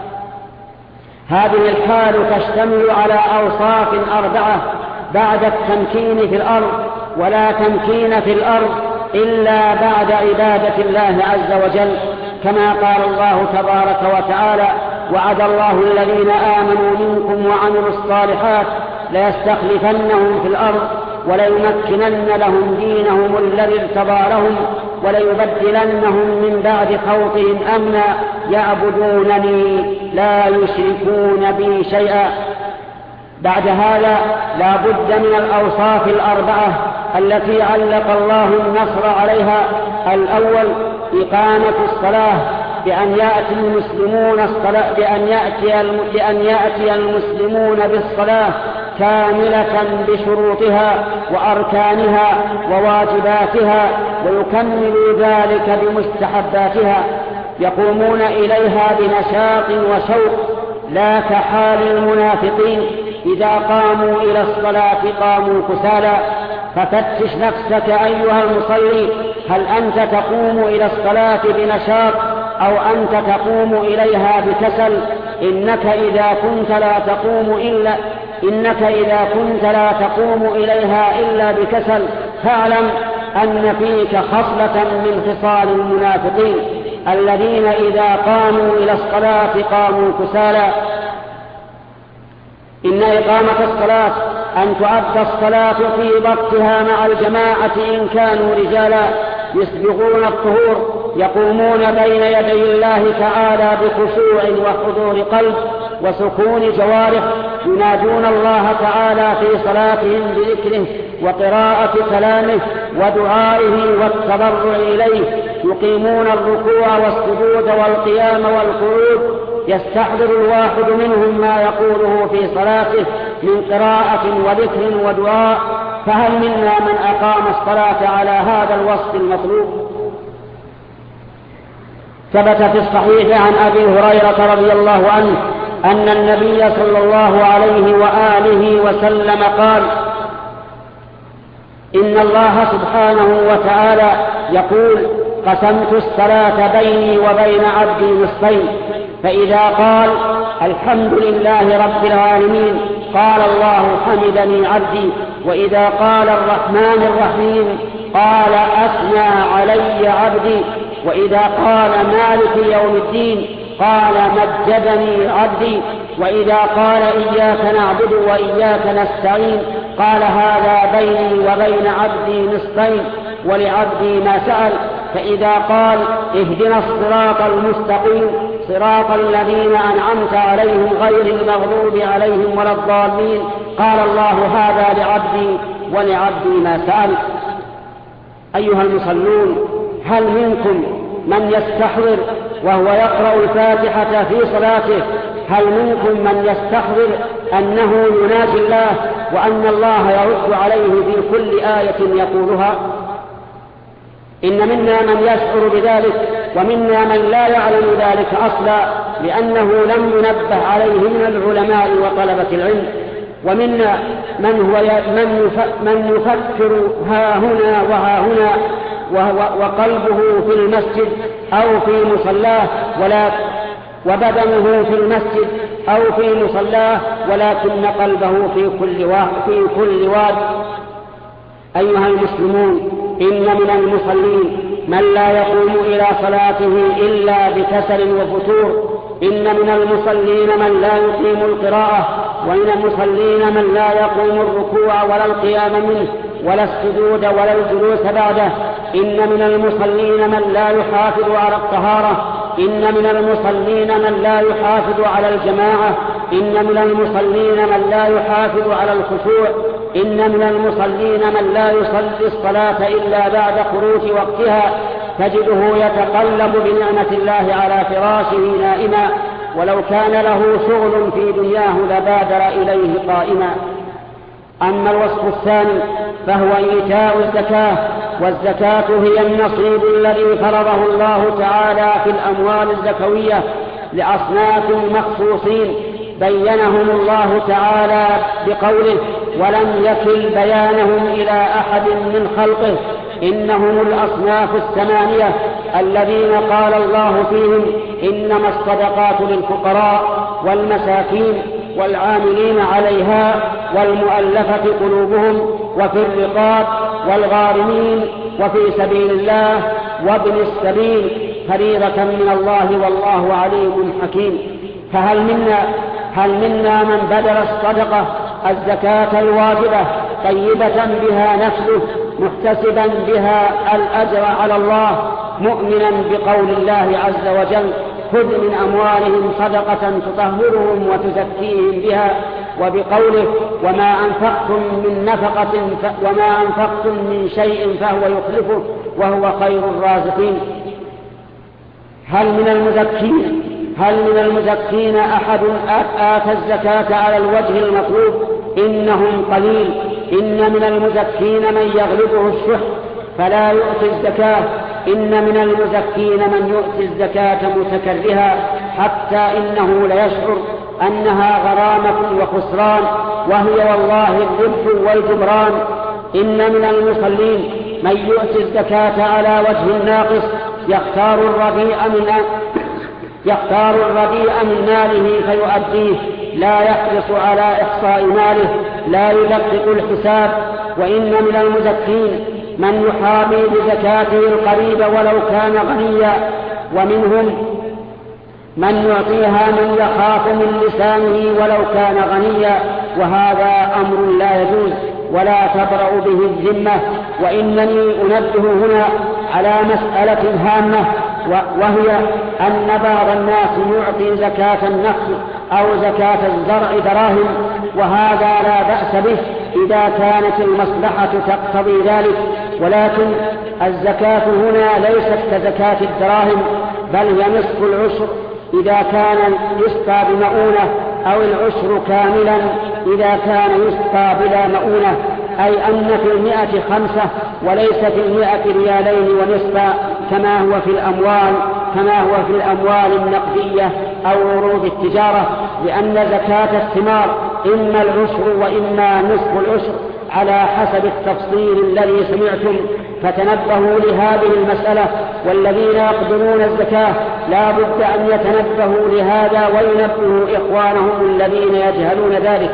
هذه الحال تشتمل على أوصاف أربعة بعد التمكين في الأرض، ولا تمكين في الأرض إلا بعد عبادة الله عز وجل، كما قال الله تبارك وتعالى: وعد الله الذين آمنوا منكم وعملوا الصالحات ليستخلفنهم في الأرض وليمكنن لهم دينهم الذي ارتضى لهم وليبدلنهم من بعد خوفهم أمنا يعبدونني لا يشركون بي شيئا. بعد هذا لا بد من الأوصاف الأربعة التي علق الله النصر عليها. الأول إقامة الصلاة، بأن يأتي المسلمون الصلاة بأن يأتي بأن يأتي المسلمون بالصلاة كاملة بشروطها وأركانها وواجباتها، ويكملوا ذلك بمستحباتها، يقومون إليها بنشاط وشوق، لا كحال المنافقين إذا قاموا إلى الصلاة قاموا كسالى. ففتش نفسك أيها المصلي، هل أنت تقوم إلى الصلاة بنشاط أو أنت تقوم إليها بكسل؟ إنك إذا كنت لا تقوم إلا إنك إذا كنت لا تقوم إليها إلا بكسل، فاعلم أن فيك خصلة من خصال المنافقين الذين إذا قاموا إلى الصلاة قاموا كسالى. إن إقامة الصلاة أن تؤدى الصلاة في وقتها مع الجماعة إن كانوا رجالا، يسبغون الطهور، يقومون بين يدي الله تعالى بخشوع وحضور قلب وسكون جوارح، ينادون الله تعالى في صلاتهم بذكره وقراءة كلامه ودعائه والتضرع إليه، يقيمون الركوع والسجود والقيام والقعود، يستحضر الواحد منهم ما يقوله في صلاته من قراءة وذكر ودعاء. فهل منا من أقام الصلاة على هذا الوصف المطلوب؟ ثبت في الصحيح عن أبي هريرة رضي الله عنه أن النبي صلى الله عليه وآله وسلم قال: إن الله سبحانه وتعالى يقول: قسمت الصلاة بيني وبين عبدي نصفين، فإذا قال الحمد لله رب العالمين قال الله حمدني عبدي، وإذا قال الرحمن الرحيم قال أثنى علي عبدي، وإذا قال مالك يوم الدين قال مجدني عبدي، وإذا قال إياك نعبد وإياك نستعين قال هذا بيني وبين عبدي نصفين ولعبدي ما سأل. فإذا قال اهدنا الصراط المستقيم صراط الذين أنعمت عليهم غير المغضوب عليهم ولا الضالين قال الله هذا لعبدي ولعبدي ما سأل. أيها المصلون، هل منكم من يستحضر وهو يقرأ الفاتحة في صلاته؟ هل منكم من يستحضر أنه يناجي الله وأن الله يرد عليه في كل آية يقولها؟ إن منا من يشعر بذلك ومنا من لا يعلم ذلك أصلا، لأنه لم ينبه عليه من العلماء وطلبة العلم. ومنا من, هو من يفكر ها هنا وها هنا وقلبه في المسجد أو في مصلاه ولا وبدنه في المسجد أو في مصلاه ولكن قلبه في كل واد في كل واد. أيها المسلمون، إن من المصلين من لا يقوم إلى صلاته إلا بكسل وفتور، إن من المصلين من لا يقيم القراءة، ومن المصلين من لا يقوم الركوع ولا القيام منه ولا السجود ولا الجلوس بعده. إن من المصلين من لا يحافظ على الطهارة. إن من المصلين من لا يحافظ على الجماعة. إن من المصلين من لا يحافظ على الخشوع. إن من المصلين من لا يصلي الصلاة إلا بعد خروج وقتها، تجده يتقلب بنعمة الله على فراشه نائما، ولو كان له شغل في دنياه لبادر إليه قائما. أما الوصف الثاني فهو إيتاء الزكاة، والزكاة هي النصيب الذي فرضه الله تعالى في الأموال الزكوية لأصناف مخصوصين بينهم الله تعالى بقوله: ولم يكل بيانهم إلى أحد من خلقه. إنهم الأصناف الثمانية الذين قال الله فيهم: إنما الصدقات للفقراء والمساكين والعاملين عليها والمؤلفة قلوبهم وفي الرقاب والغارمين وفي سبيل الله وابن السبيل فريضة من الله والله عليم حكيم. فهل منا هل منا من بذل الصدقة الزكاة الواجبة طيبة بها نفسه محتسبا بها الأجر على الله، مؤمنا بقول الله عز وجل: خذ من أموالهم صدقة تطهرهم وتزكيهم بها، وبقوله: وما أنفقتم من نفقة ف... وما أنفقتم من شيء فهو يخلفه وهو خير الرازقين. هل من المزكين هل من المزكين أحد آتى الزكاة على الوجه المطلوب؟ إنهم قليل. إن من المزكين من يغلبه الشح فلا يؤتي الزكاة. إن من المزكين من يؤتي الزكاة متكرها حتى إنه ليشعر أنها غرامة وخسران، وهي والله الربح والجبران. إن من المصلين من يؤتي الزكاة على وجه ناقص، يختار الرديء من يختار الرديء من ماله فيؤديه، لا يحرص على إحصاء ماله، لا يدقق الحساب. وإن من المزكين من يحامي بزكاته القريب ولو كان غنيا، ومنهم من يعطيها من يخاف من لسانه ولو كان غنيا، وهذا أمر لا يجوز ولا تبرأ به الذمة. وإنني أنبه هنا على مسألة هامة، وهي أن بعض الناس يعطي زكاة النخل أو زكاة الزرع دراهم، وهذا لا بأس به إذا كانت المصلحة تقتضي ذلك، ولكن الزكاة هنا ليست كزكاة الدراهم، بل هي نصف العشر إذا كان يسقى بمؤونة، أو العشر كاملا إذا كان يسقى بلا مؤونة، أي أن في المئة خمسة وليس في المئة ريالين ونصفا كما هو في الأموال كما هو في الأموال النقدية أو عروض التجارة، لأن زكاة الثمار إما العشر وإما نصف العشر على حسب التفصيل الذي سمعتم. فتنبهوا لهذه المسألة، والذين يقدرون الزكاة لا بد أن يتنبهوا لهذا وينبهوا إخوانهم الذين يجهلون ذلك.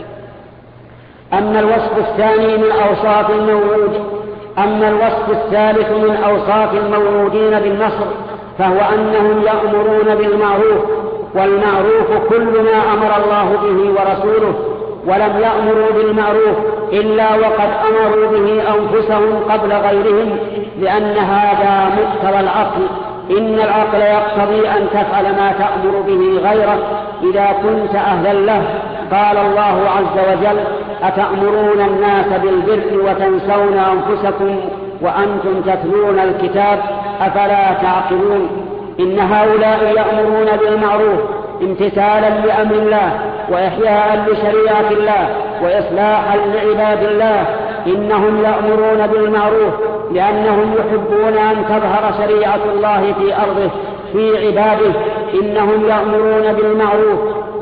أما الوصف الثاني من أوصاف المولود أما الوصف الثالث من أوصاف المولودين بالنصر، فهو أنهم يأمرون بالمعروف، والمعروف كل ما أمر الله به ورسوله، ولم يأمروا بالمعروف إلا وقد أمروا به أنفسهم قبل غيرهم، لأن هذا مقتضى العقل. إن العقل يقتضي أن تفعل ما تأمر به غيرك إذا كنت أهلا له. قال الله عز وجل: أتأمرون الناس بالبر وتنسون أنفسكم وأنتم تتلون الكتاب أفلا تعقلون. إن هؤلاء يأمرون بالمعروف امتثالا لأمر الله وإحياء لشريعة الله وإصلاحا لعباد الله. إنهم يأمرون بالمعروف لأنهم يحبون أن تظهر شريعة الله في أرضه في عباده. إنهم يأمرون بالمعروف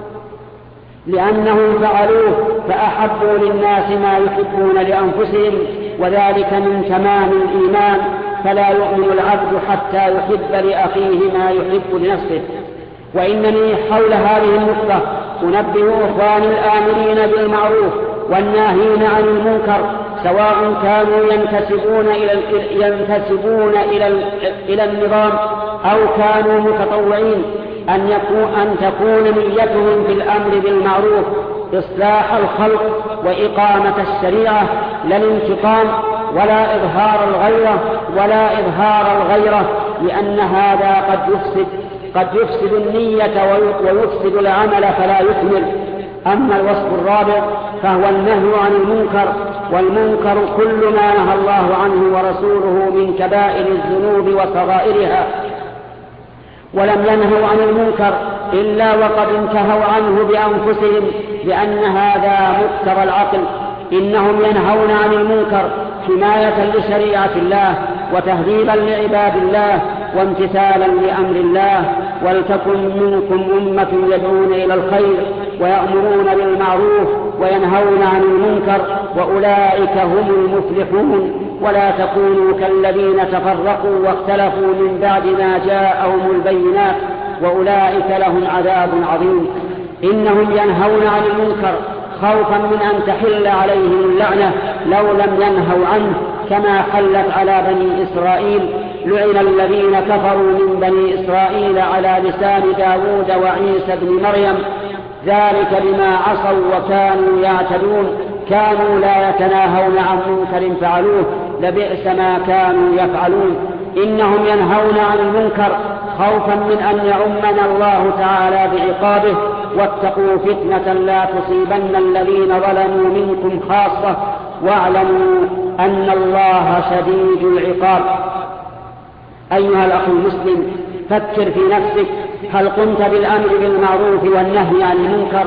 لأنهم فعلوه فأحبوا للناس ما يحبون لأنفسهم، وذلك من تمام الإيمان. فلا يؤمن العبد حتى يحب لأخيه ما يحب لنفسه. وإنني حول هذه النقطة أنبه إخواني الآمرين بالمعروف والناهين عن المنكر، سواء كانوا ينتسبون إلى ينتسبون إلى إلى النظام أو كانوا متطوعين، أن, يكون أن تكون نيتهم في الأمر بالمعروف إصلاح الخلق وإقامة الشريعة، لا الانتقام ولا إظهار الغيرة ولا إظهار الغيرة، لأن هذا قد يفسد قد يفسد النية ويفسد العمل فلا يكمل. أما الوصف الرابع فهو النهي عن المنكر، والمنكر كل ما نهى الله عنه ورسوله من كبائر الذنوب وصغائرها، ولم ينهوا عن المنكر إلا وقد انتهوا عنه بأنفسهم، لأن هذا مقتضى العقل. إنهم ينهون عن المنكر حماية لشريعة الله وتهذيبا لعباد الله وامتثالا لأمر الله. ولتكن منكم أمة يدعون إلى الخير ويأمرون بالمعروف وينهون عن المنكر وأولئك هم المفلحون. ولا تكونوا كالذين تفرقوا واختلفوا من بعد ما جاءهم البينات وأولئك لهم عذاب عظيم. إنهم ينهون عن المنكر خوفا من أن تحل عليهم اللعنة لو لم ينهوا عنه، كما حلت على بني إسرائيل: لعن الذين كفروا من بني إسرائيل على لسان داود وعيسى بن مريم، ذلك بما عصوا وكانوا يعتدون، كانوا لا يتناهون عن منكر فعلوه، لبئس ما كانوا يفعلون. إنهم ينهون عن المنكر خوفا من أن يعمنا الله تعالى بعقابه. واتقوا فتنة لا تصيبن الذين ظلموا منكم خاصة واعلموا أن الله شديد العقاب. أيها الأخ المسلم، فكر في نفسك، هل قمت بالأمر بالمعروف والنهي عن المنكر؟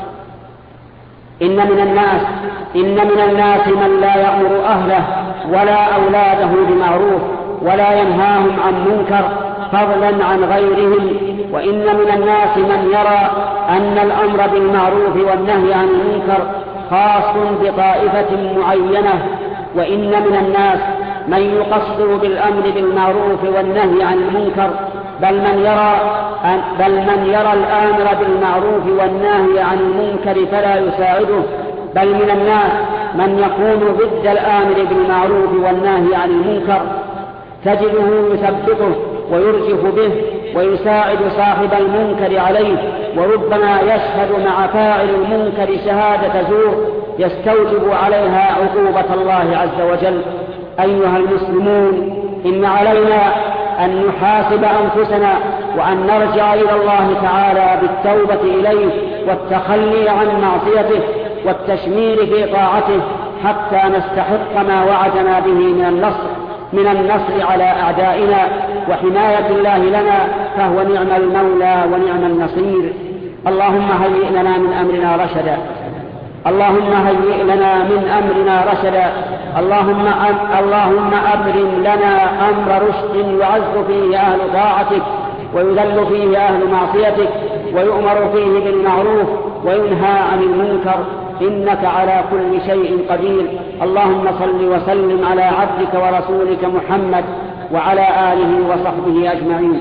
إن من الناس إن من الناس من لا يأمر أهله ولا أولاده بمعروف ولا ينهاهم عن منكر فضلا عن غيرهم. وإن من الناس من يرى أن الأمر بالمعروف والنهي عن المنكر خاص بطائفة معينة. وإن من الناس من يقصر بالأمر بالمعروف والنهي عن المنكر، بل من يرى بل من يرى الآمر بالمعروف والنهي عن المنكر فلا يساعده. بل من الناس من يكون ضد الآمر بالمعروف والنهي عن المنكر، تجده يثبته ويرجف به ويساعد صاحب المنكر عليه، وربما يشهد مع فاعل المنكر شهادة زور يستوجب عليها عقوبة الله عز وجل. أيها المسلمون، إن علينا أن نحاسب أنفسنا وأن نرجع إلى الله تعالى بالتوبة إليه والتخلي عن معصيته والتشمير في طاعته حتى نستحق ما وعدنا به من النصر من النصر على أعدائنا وحماية الله لنا، فهو نعم المولى ونعم النصير. اللهم هيئ لنا من أمرنا رشدا اللهم هيئ لنا من أمرنا رشدا اللهم اللهم أبرم لنا أمر رشد يعز فيه أهل طاعتك ويذل فيه أهل معصيتك ويؤمر فيه بالمعروف وينهى عن المنكر، إنك على كل شيء قدير. اللهم صل وسلم على عبدك ورسولك محمد وعلى آله وصحبه أجمعين.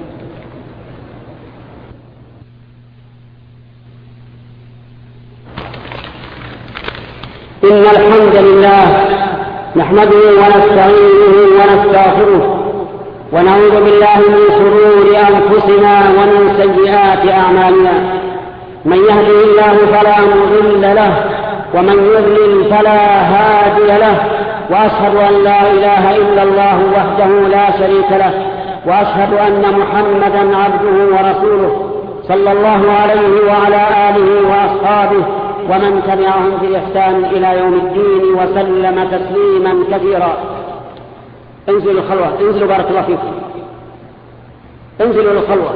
إن الحمد لله نحمده ونستعينه ونستغفره ونعوذ بالله من شرور أنفسنا ومن سيئات أعمالنا. من يهده الله فلا مضل له ومن يضلل فلا هادي له، وأشهد أن لا إله إلا الله وحده لا شريك له، وأشهد أن محمدا عبده ورسوله صلى الله عليه وعلى آله وأصحابه ومن تبعهم بإحسان إلى يوم الدين وسلم تسليما كثيرا. انزلوا الخلوة، انزلوا بارك الله فيكم، انزلوا الخلوة.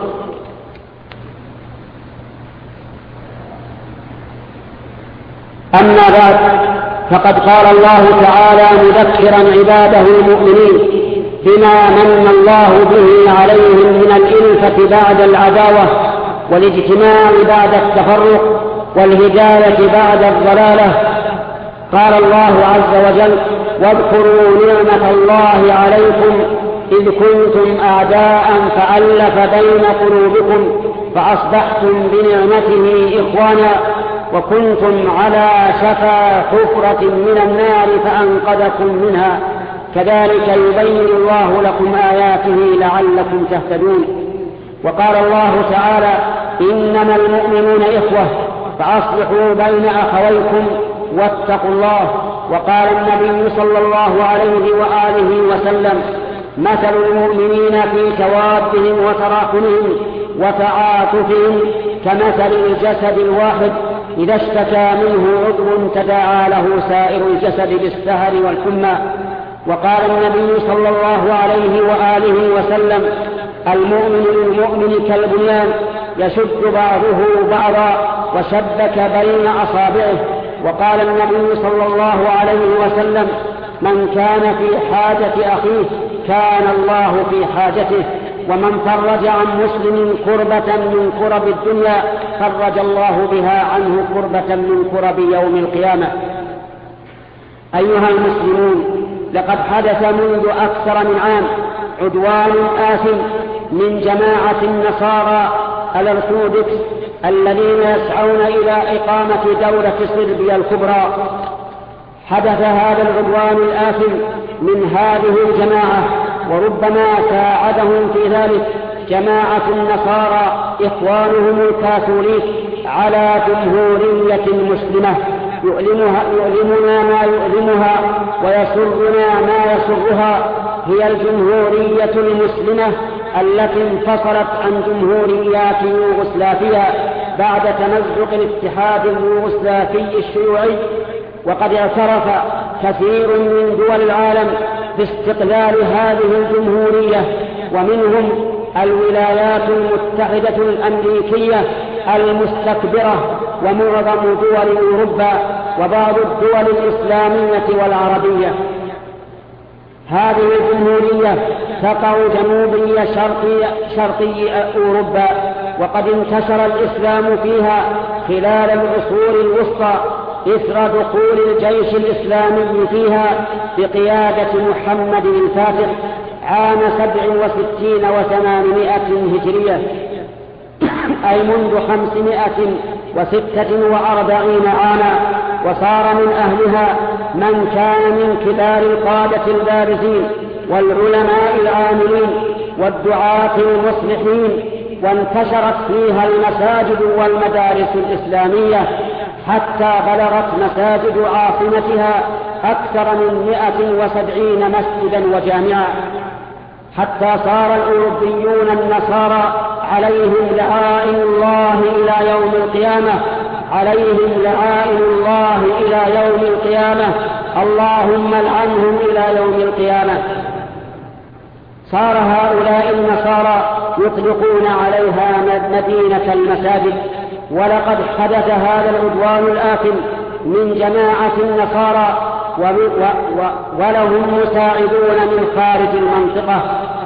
أما بعد، فقد قال الله تعالى مذكرا عباده المؤمنين بما من الله به عليهم من الإلفة بعد العداوة والاجتماع بعد التفرق والهداية بعد الضلالة. قال الله عز وجل: واذكروا نعمة الله عليكم إذ كنتم أعداء فألف بين قلوبكم فأصبحتم بنعمته إخوانا وكنتم على شفا حفرة من النار فأنقذكم منها كذلك يبين الله لكم آياته لعلكم تهتدون. وقال الله تعالى: إنما المؤمنون إخوة فأصلحوا بين أخويكم واتقوا الله. وقال النبي صلى الله عليه وآله وسلم: مثل المؤمنين في توادهم وتراحمهم وتعاطفهم كمثل الجسد الواحد إذا اشتكى منه عضو تداعى له سائر الجسد بالسهر والحمى. وقال النبي صلى الله عليه وآله وسلم: المؤمن للمؤمن كالبنيان يشد بعضه بعضا وشبك بين أصابعه. وقال النبي صلى الله عليه وسلم: من كان في حاجة أخيه كان الله في حاجته، ومن فرج عن مسلم كربة من كرب الدنيا فرج الله بها عنه كربة من كرب يوم القيامة. أيها المسلمون، لقد حدث منذ أكثر من عام عدوان آثم من جماعة النصارى الأرثوذكس الذين يسعون إلى إقامة دولة صربيا الكبرى. حدث هذا العدوان الآثم من هذه الجماعة، وربما ساعدهم في ذلك جماعة النصارى إخوانهم الكاثوليك على جمهورية مسلمة يؤلمها يؤلمنا ما يؤلمها ويسرنا ما يسرها. هي الجمهورية المسلمة التي انفصلت عن جمهوريات يوغوسلافيا بعد تمزق الاتحاد اليوغوسلافي الشيوعي. وقد اعترف كثير من دول العالم باستقلال هذه الجمهورية، ومنهم الولايات المتحدة الأمريكية المستكبرة ومعظم دول أوروبا وبعض الدول الإسلامية والعربية. هذه الجمهورية تقع جنوبي شرقي, شرقي أوروبا، وقد انتشر الإسلام فيها خلال العصور الوسطى إثر دخول الجيش الإسلامي فيها بقيادة محمد الفاتح عام سبع وستين وثمانمائة هجرية، أي منذ خمسمائة وستة وأربعين عاما. وصار من أهلها من كان من كبار القادة البارزين والعلماء العاملين والدعاة المصلحين، وانتشرت فيها المساجد والمدارس الإسلامية حتى بلغت مساجد عاصمتها أكثر من مائة وسبعين مسجدا وجامعا، حتى صار الأوروبيون النصارى عليهم لعائن الله إلى يوم القيامة عليهم لعائن الله إلى يوم القيامة اللهم لعنهم إلى يوم القيامة. صار هؤلاء النصارى يطلقون عليها مدينة المساجد. ولقد حدث هذا العدوان الآثم من جماعة النصارى ولهم مساعدون من خارج المنطقة.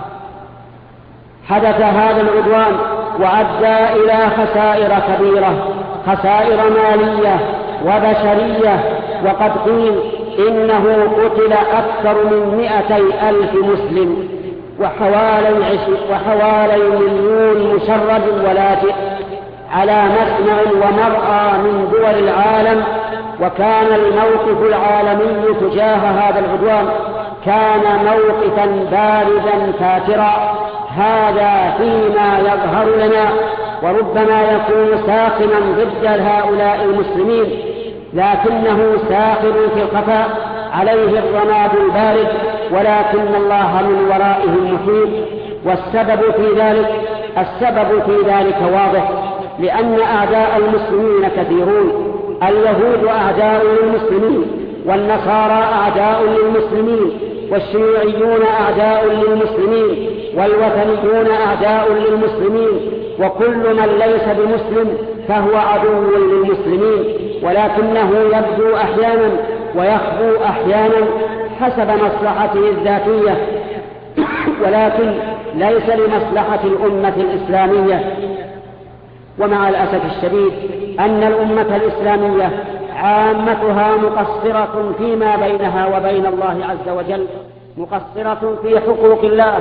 حدث هذا العدوان وأدى إلى خسائر كبيرة، خسائر مالية وبشرية. وقد قيل إنه قتل أكثر من مئتي ألف مسلم وحوالي, وحوالي مليون مشرد ولاجئ على مسمع ومرأى من دول العالم. وكان الموقف العالمي تجاه هذا العدوان كان موقفا باردا فاترا. هذا فيما يظهر لنا، وربما يكون ساخنا ضد هؤلاء المسلمين، لكنه ساخر في الخفاء عليه الرماد البارد، ولكن الله من ورائه محيط. والسبب في ذلك السبب في ذلك واضح، لأن أعداء المسلمين كثيرون. اليهود أعداء للمسلمين، والنصارى أعداء للمسلمين، والشيوعيون أعداء للمسلمين، والوثنيون أعداء للمسلمين، وكل من ليس بمسلم فهو عدو للمسلمين، ولكنه يبدو أحيانا ويخبو أحيانا حسب مصلحته الذاتية، ولكن ليس لمصلحة الأمة الإسلامية. ومع الأسف الشديد أن الأمة الإسلامية عامتها مقصرة فيما بينها وبين الله عز وجل، مقصرة في حقوق الله.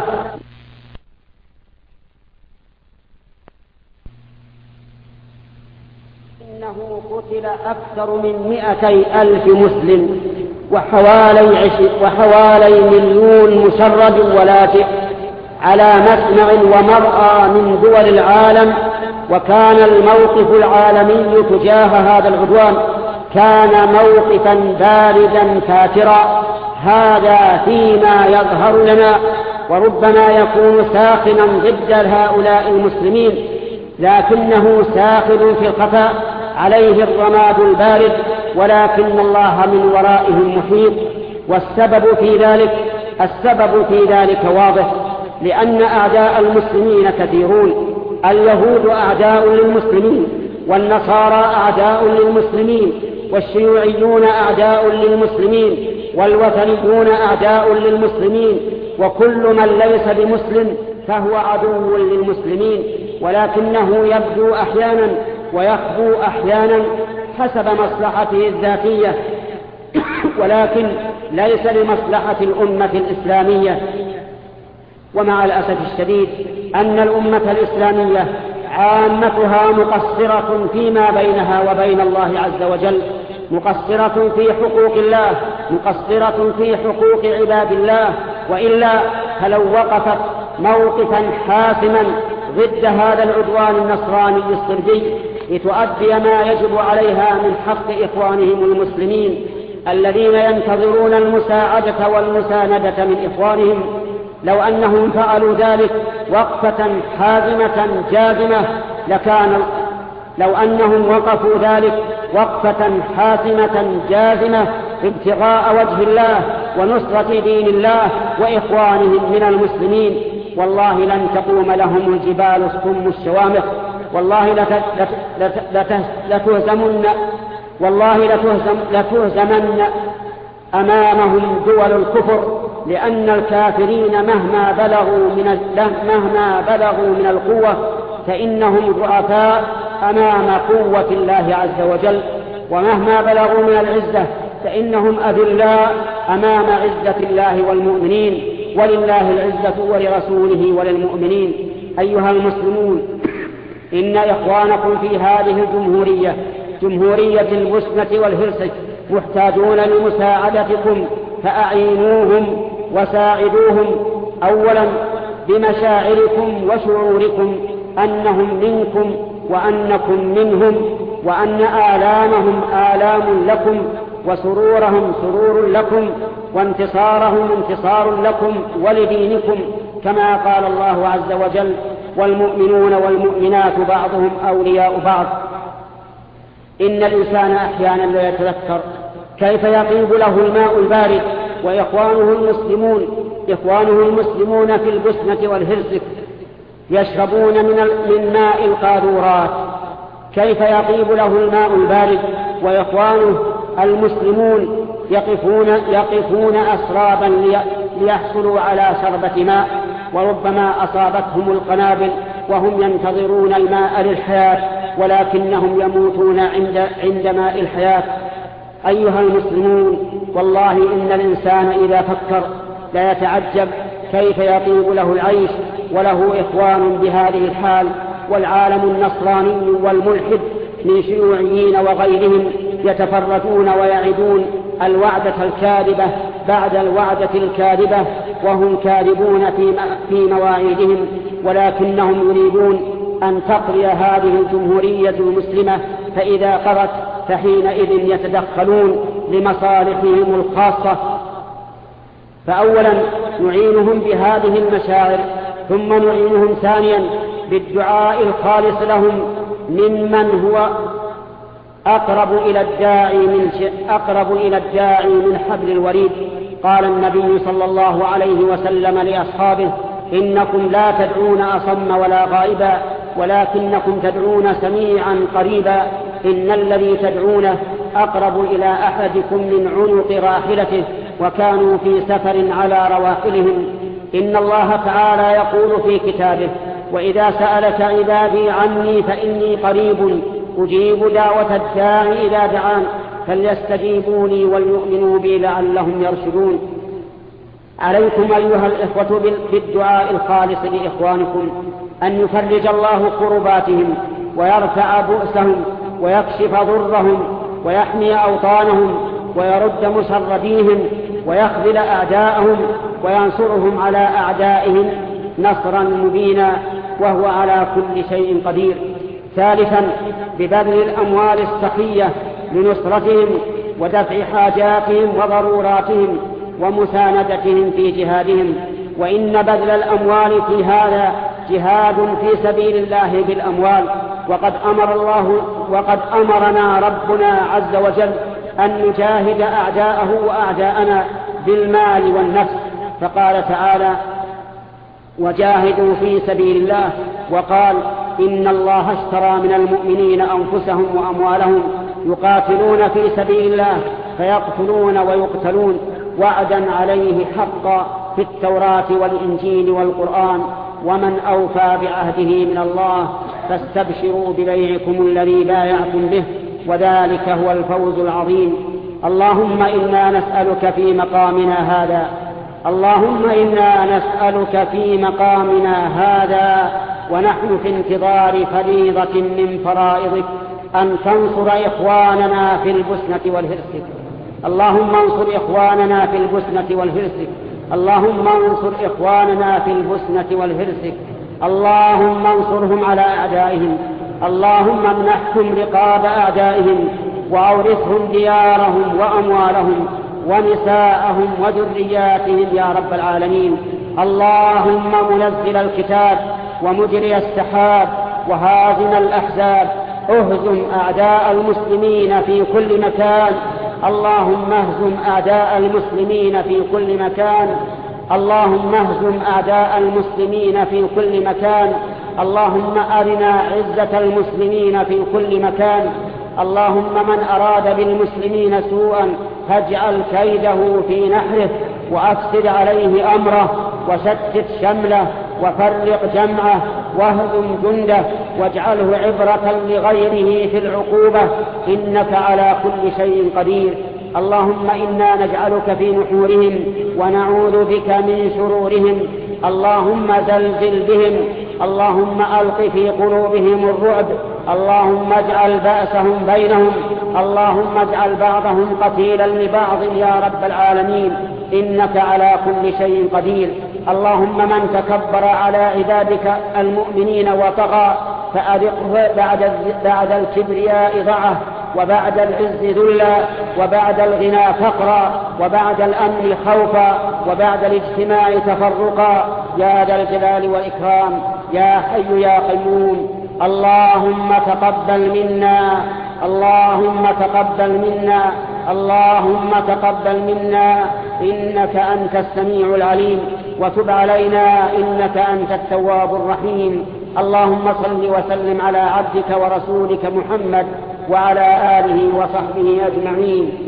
إنه قتل أكثر من مئتي ألف مسلم وحوالي, وحوالي مليون مشرد ولاجئ على مسمع ومرأى من دول العالم، وكان الموقف العالمي تجاه هذا العدوان كان موقفا باردا فاترا. هذا فيما يظهر لنا، وربما يكون ساخنا ضد هؤلاء المسلمين، لكنه ساخن في الخفاء، عليه الرماد البارد، ولكن الله من ورائهم محيط. والسبب في ذلك السبب في ذلك واضح، لأن أعداء المسلمين كثيرون. اليهود أعداء للمسلمين، والنصارى أعداء للمسلمين، والشيوعيون أعداء للمسلمين، والوثنيون أعداء للمسلمين، وكل من ليس بمسلم فهو عدو للمسلمين، ولكنه يبدو أحيانا ويخبو أحيانا حسب مصلحته الذاتية، ولكن ليس لمصلحة الأمة الإسلامية. ومع الأسف الشديد أن الأمة الإسلامية عامتها مقصرة فيما بينها وبين الله عز وجل، مقصرة في حقوق الله، مقصرة في حقوق عباد الله، وإلا فلو وقفت موقفا حاسما ضد هذا العدوان النصراني الصربي لتؤدي ما يجب عليها من حق إخوانهم المسلمين الذين ينتظرون المساعدة والمساندة من إخوانهم، لو أنهم فعلوا ذلك وقفة حازمة جازمة لكان لو أنهم وقفوا ذلك وقفة حاسمة جازمة ابتغاء وجه الله ونصرة دين الله وإخوانهم من المسلمين، والله لن تقوم لهم الجبال الصم الشوامخ، والله لتهزمن والله لتهزم لتهزمن أمامهم دول الكفر، لأن الكافرين مهما بلغوا من مهما بلغوا من القوة فإنهم ضعفاء أمام قوة الله عز وجل، ومهما بلغوا من العزة فإنهم أذلاء أمام عزة الله والمؤمنين، ولله العزة ولرسوله وللمؤمنين. أيها المسلمون، إن إخوانكم في هذه الجمهورية جمهورية البوسنة والهرسك محتاجون لمساعدتكم، فأعينوهم وساعدوهم أولا بمشاعركم وشعوركم أنهم منكم وأنكم منهم، وأن آلامهم آلام لكم، وسرورهم سرور لكم، وانتصارهم انتصار لكم ولدينكم، كما قال الله عز وجل: والمؤمنون والمؤمنات بعضهم أولياء بعض. إن الإنسان أحيانا لا يتذكر كيف يطيب له الماء البارد وإخوانه المسلمون إخوانه المسلمون في البوسنة والهرسك يشربون من من ماء القاذورات، كيف يطيب له الماء البارد وإخوانه المسلمون يقفون يقفون أسرابا ليحصلوا على شربة ماء، وربما أصابتهم القنابل وهم ينتظرون الماء للحياة، ولكنهم يموتون عند عند ماء الحياة. أيها المسلمون، والله إن الإنسان إذا فكر لا يتعجب كيف يطيب له العيش وله إخوان بهذه الحال، والعالم النصراني والملحد من شيوعيين وغيرهم يتفرجون ويعدون الوعدة الكاذبة بعد الوعدة الكاذبة، وهم كاذبون في مواعيدهم، ولكنهم يريدون أن تقضي هذه الجمهورية المسلمة، فإذا قضت فحينئذ يتدخلون لمصالحهم الخاصة. فأولا نعينهم بهذه المشاعر، ثم نعينهم ثانيا بالدعاء الخالص لهم ممن هو أقرب إلى الداعي من أقرب إلى الداعي من حبل الوريد. قال النبي صلى الله عليه وسلم لأصحابه: إنكم لا تدعون أصم ولا غائبا، ولكنكم تدعون سميعا قريبا. إن الذي تدعونه أقرب إلى أحدكم من عنق راحلته، وكانوا في سفر على رواحلهم. إن الله تعالى يقول في كتابه: وإذا سألك عبادي عني فإني قريب أجيب دعوة الداعي إذا دعان فليستجيبوا لي وليؤمنوا بي لعلهم يرشدون. عليكم أيها الإخوة بالدعاء الخالص لإخوانكم أن يفرج الله كرباتهم ويرفع بؤسهم ويكشف ضرهم ويحمي أوطانهم ويرد مسرديهم ويخذل أعداءهم وينصرهم على أعدائهم، نصرا مبينا وهو على كل شيء قدير. ثالثا ببذل الأموال السخية لنصرتهم ودفع حاجاتهم وضروراتهم ومساندتهم في جهادهم، وإن بذل الأموال في هذا جهاد في سبيل الله بالأموال. وقد أمر الله وقد أمرنا ربنا عز وجل أن نجاهد أعداءه وأعداءنا بالمال والنفس، فقال تعالى: وجاهدوا في سبيل الله، وقال: إن الله اشترى من المؤمنين أنفسهم وأموالهم يقاتلون في سبيل الله فيقتلون ويقتلون وعدا عليه حقا في التوراة والإنجيل والقرآن، ومن أوفى بعهده من الله فاستبشروا ببيعكم الذي بايعتم به وذلك هو الفوز العظيم. اللهم إنا نسألك في مقامنا هذا اللهم إنا نسألك في مقامنا هذا ونحن في انتظار فريضة من فرائضك أن تنصر إخواننا في البسنة والهرسك. اللهم انصر إخواننا في البسنة والهرسك اللهم انصر إخواننا في البسنة والهرسك اللهم انصرهم على أعدائهم. اللهم امنحهم رقاب أعدائهم وأورثهم ديارهم وأموالهم ونساءهم وذرياتهم يا رب العالمين. اللهم منزل الكتاب ومجري السحاب وهازم الأحزاب، اهزم أعداء المسلمين في كل مكان. اللهم اهزم أعداء المسلمين في كل مكان اللهم اهزم أعداء المسلمين في كل مكان. اللهم أرنا عزة المسلمين في كل مكان. اللهم من أراد بالمسلمين سوءا فاجعل كيده في نحره وأفسد عليه أمره وشتت شمله وفرق جمعه واهزم جنده واجعله عبرة لغيره في العقوبة، إنك على كل شيء قدير. اللهم إنا نجعلك في نحورهم ونعوذ بك من شرورهم. اللهم زلزل بهم اللهم ألق في قلوبهم الرعب. اللهم اجعل بأسهم بينهم. اللهم اجعل بعضهم قتيلا لبعض يا رب العالمين، إنك على كل شيء قدير. اللهم من تكبر على عبادك المؤمنين وطغى فأذقه بعد, بعد الكبرياء ضعه وبعد العز ذلا وبعد الغنى فقرا وبعد الأمن خوفا وبعد الاجتماع تفرقا يا ذا الجلال والإكرام يا حي يا قيوم. اللهم تقبل منا اللهم تقبل منا اللهم تقبل منا إنك أنت السميع العليم، وتب علينا إنك أنت التواب الرحيم. اللهم صل وسلم على عبدك ورسولك محمد وعلى آله وصحبه أجمعين.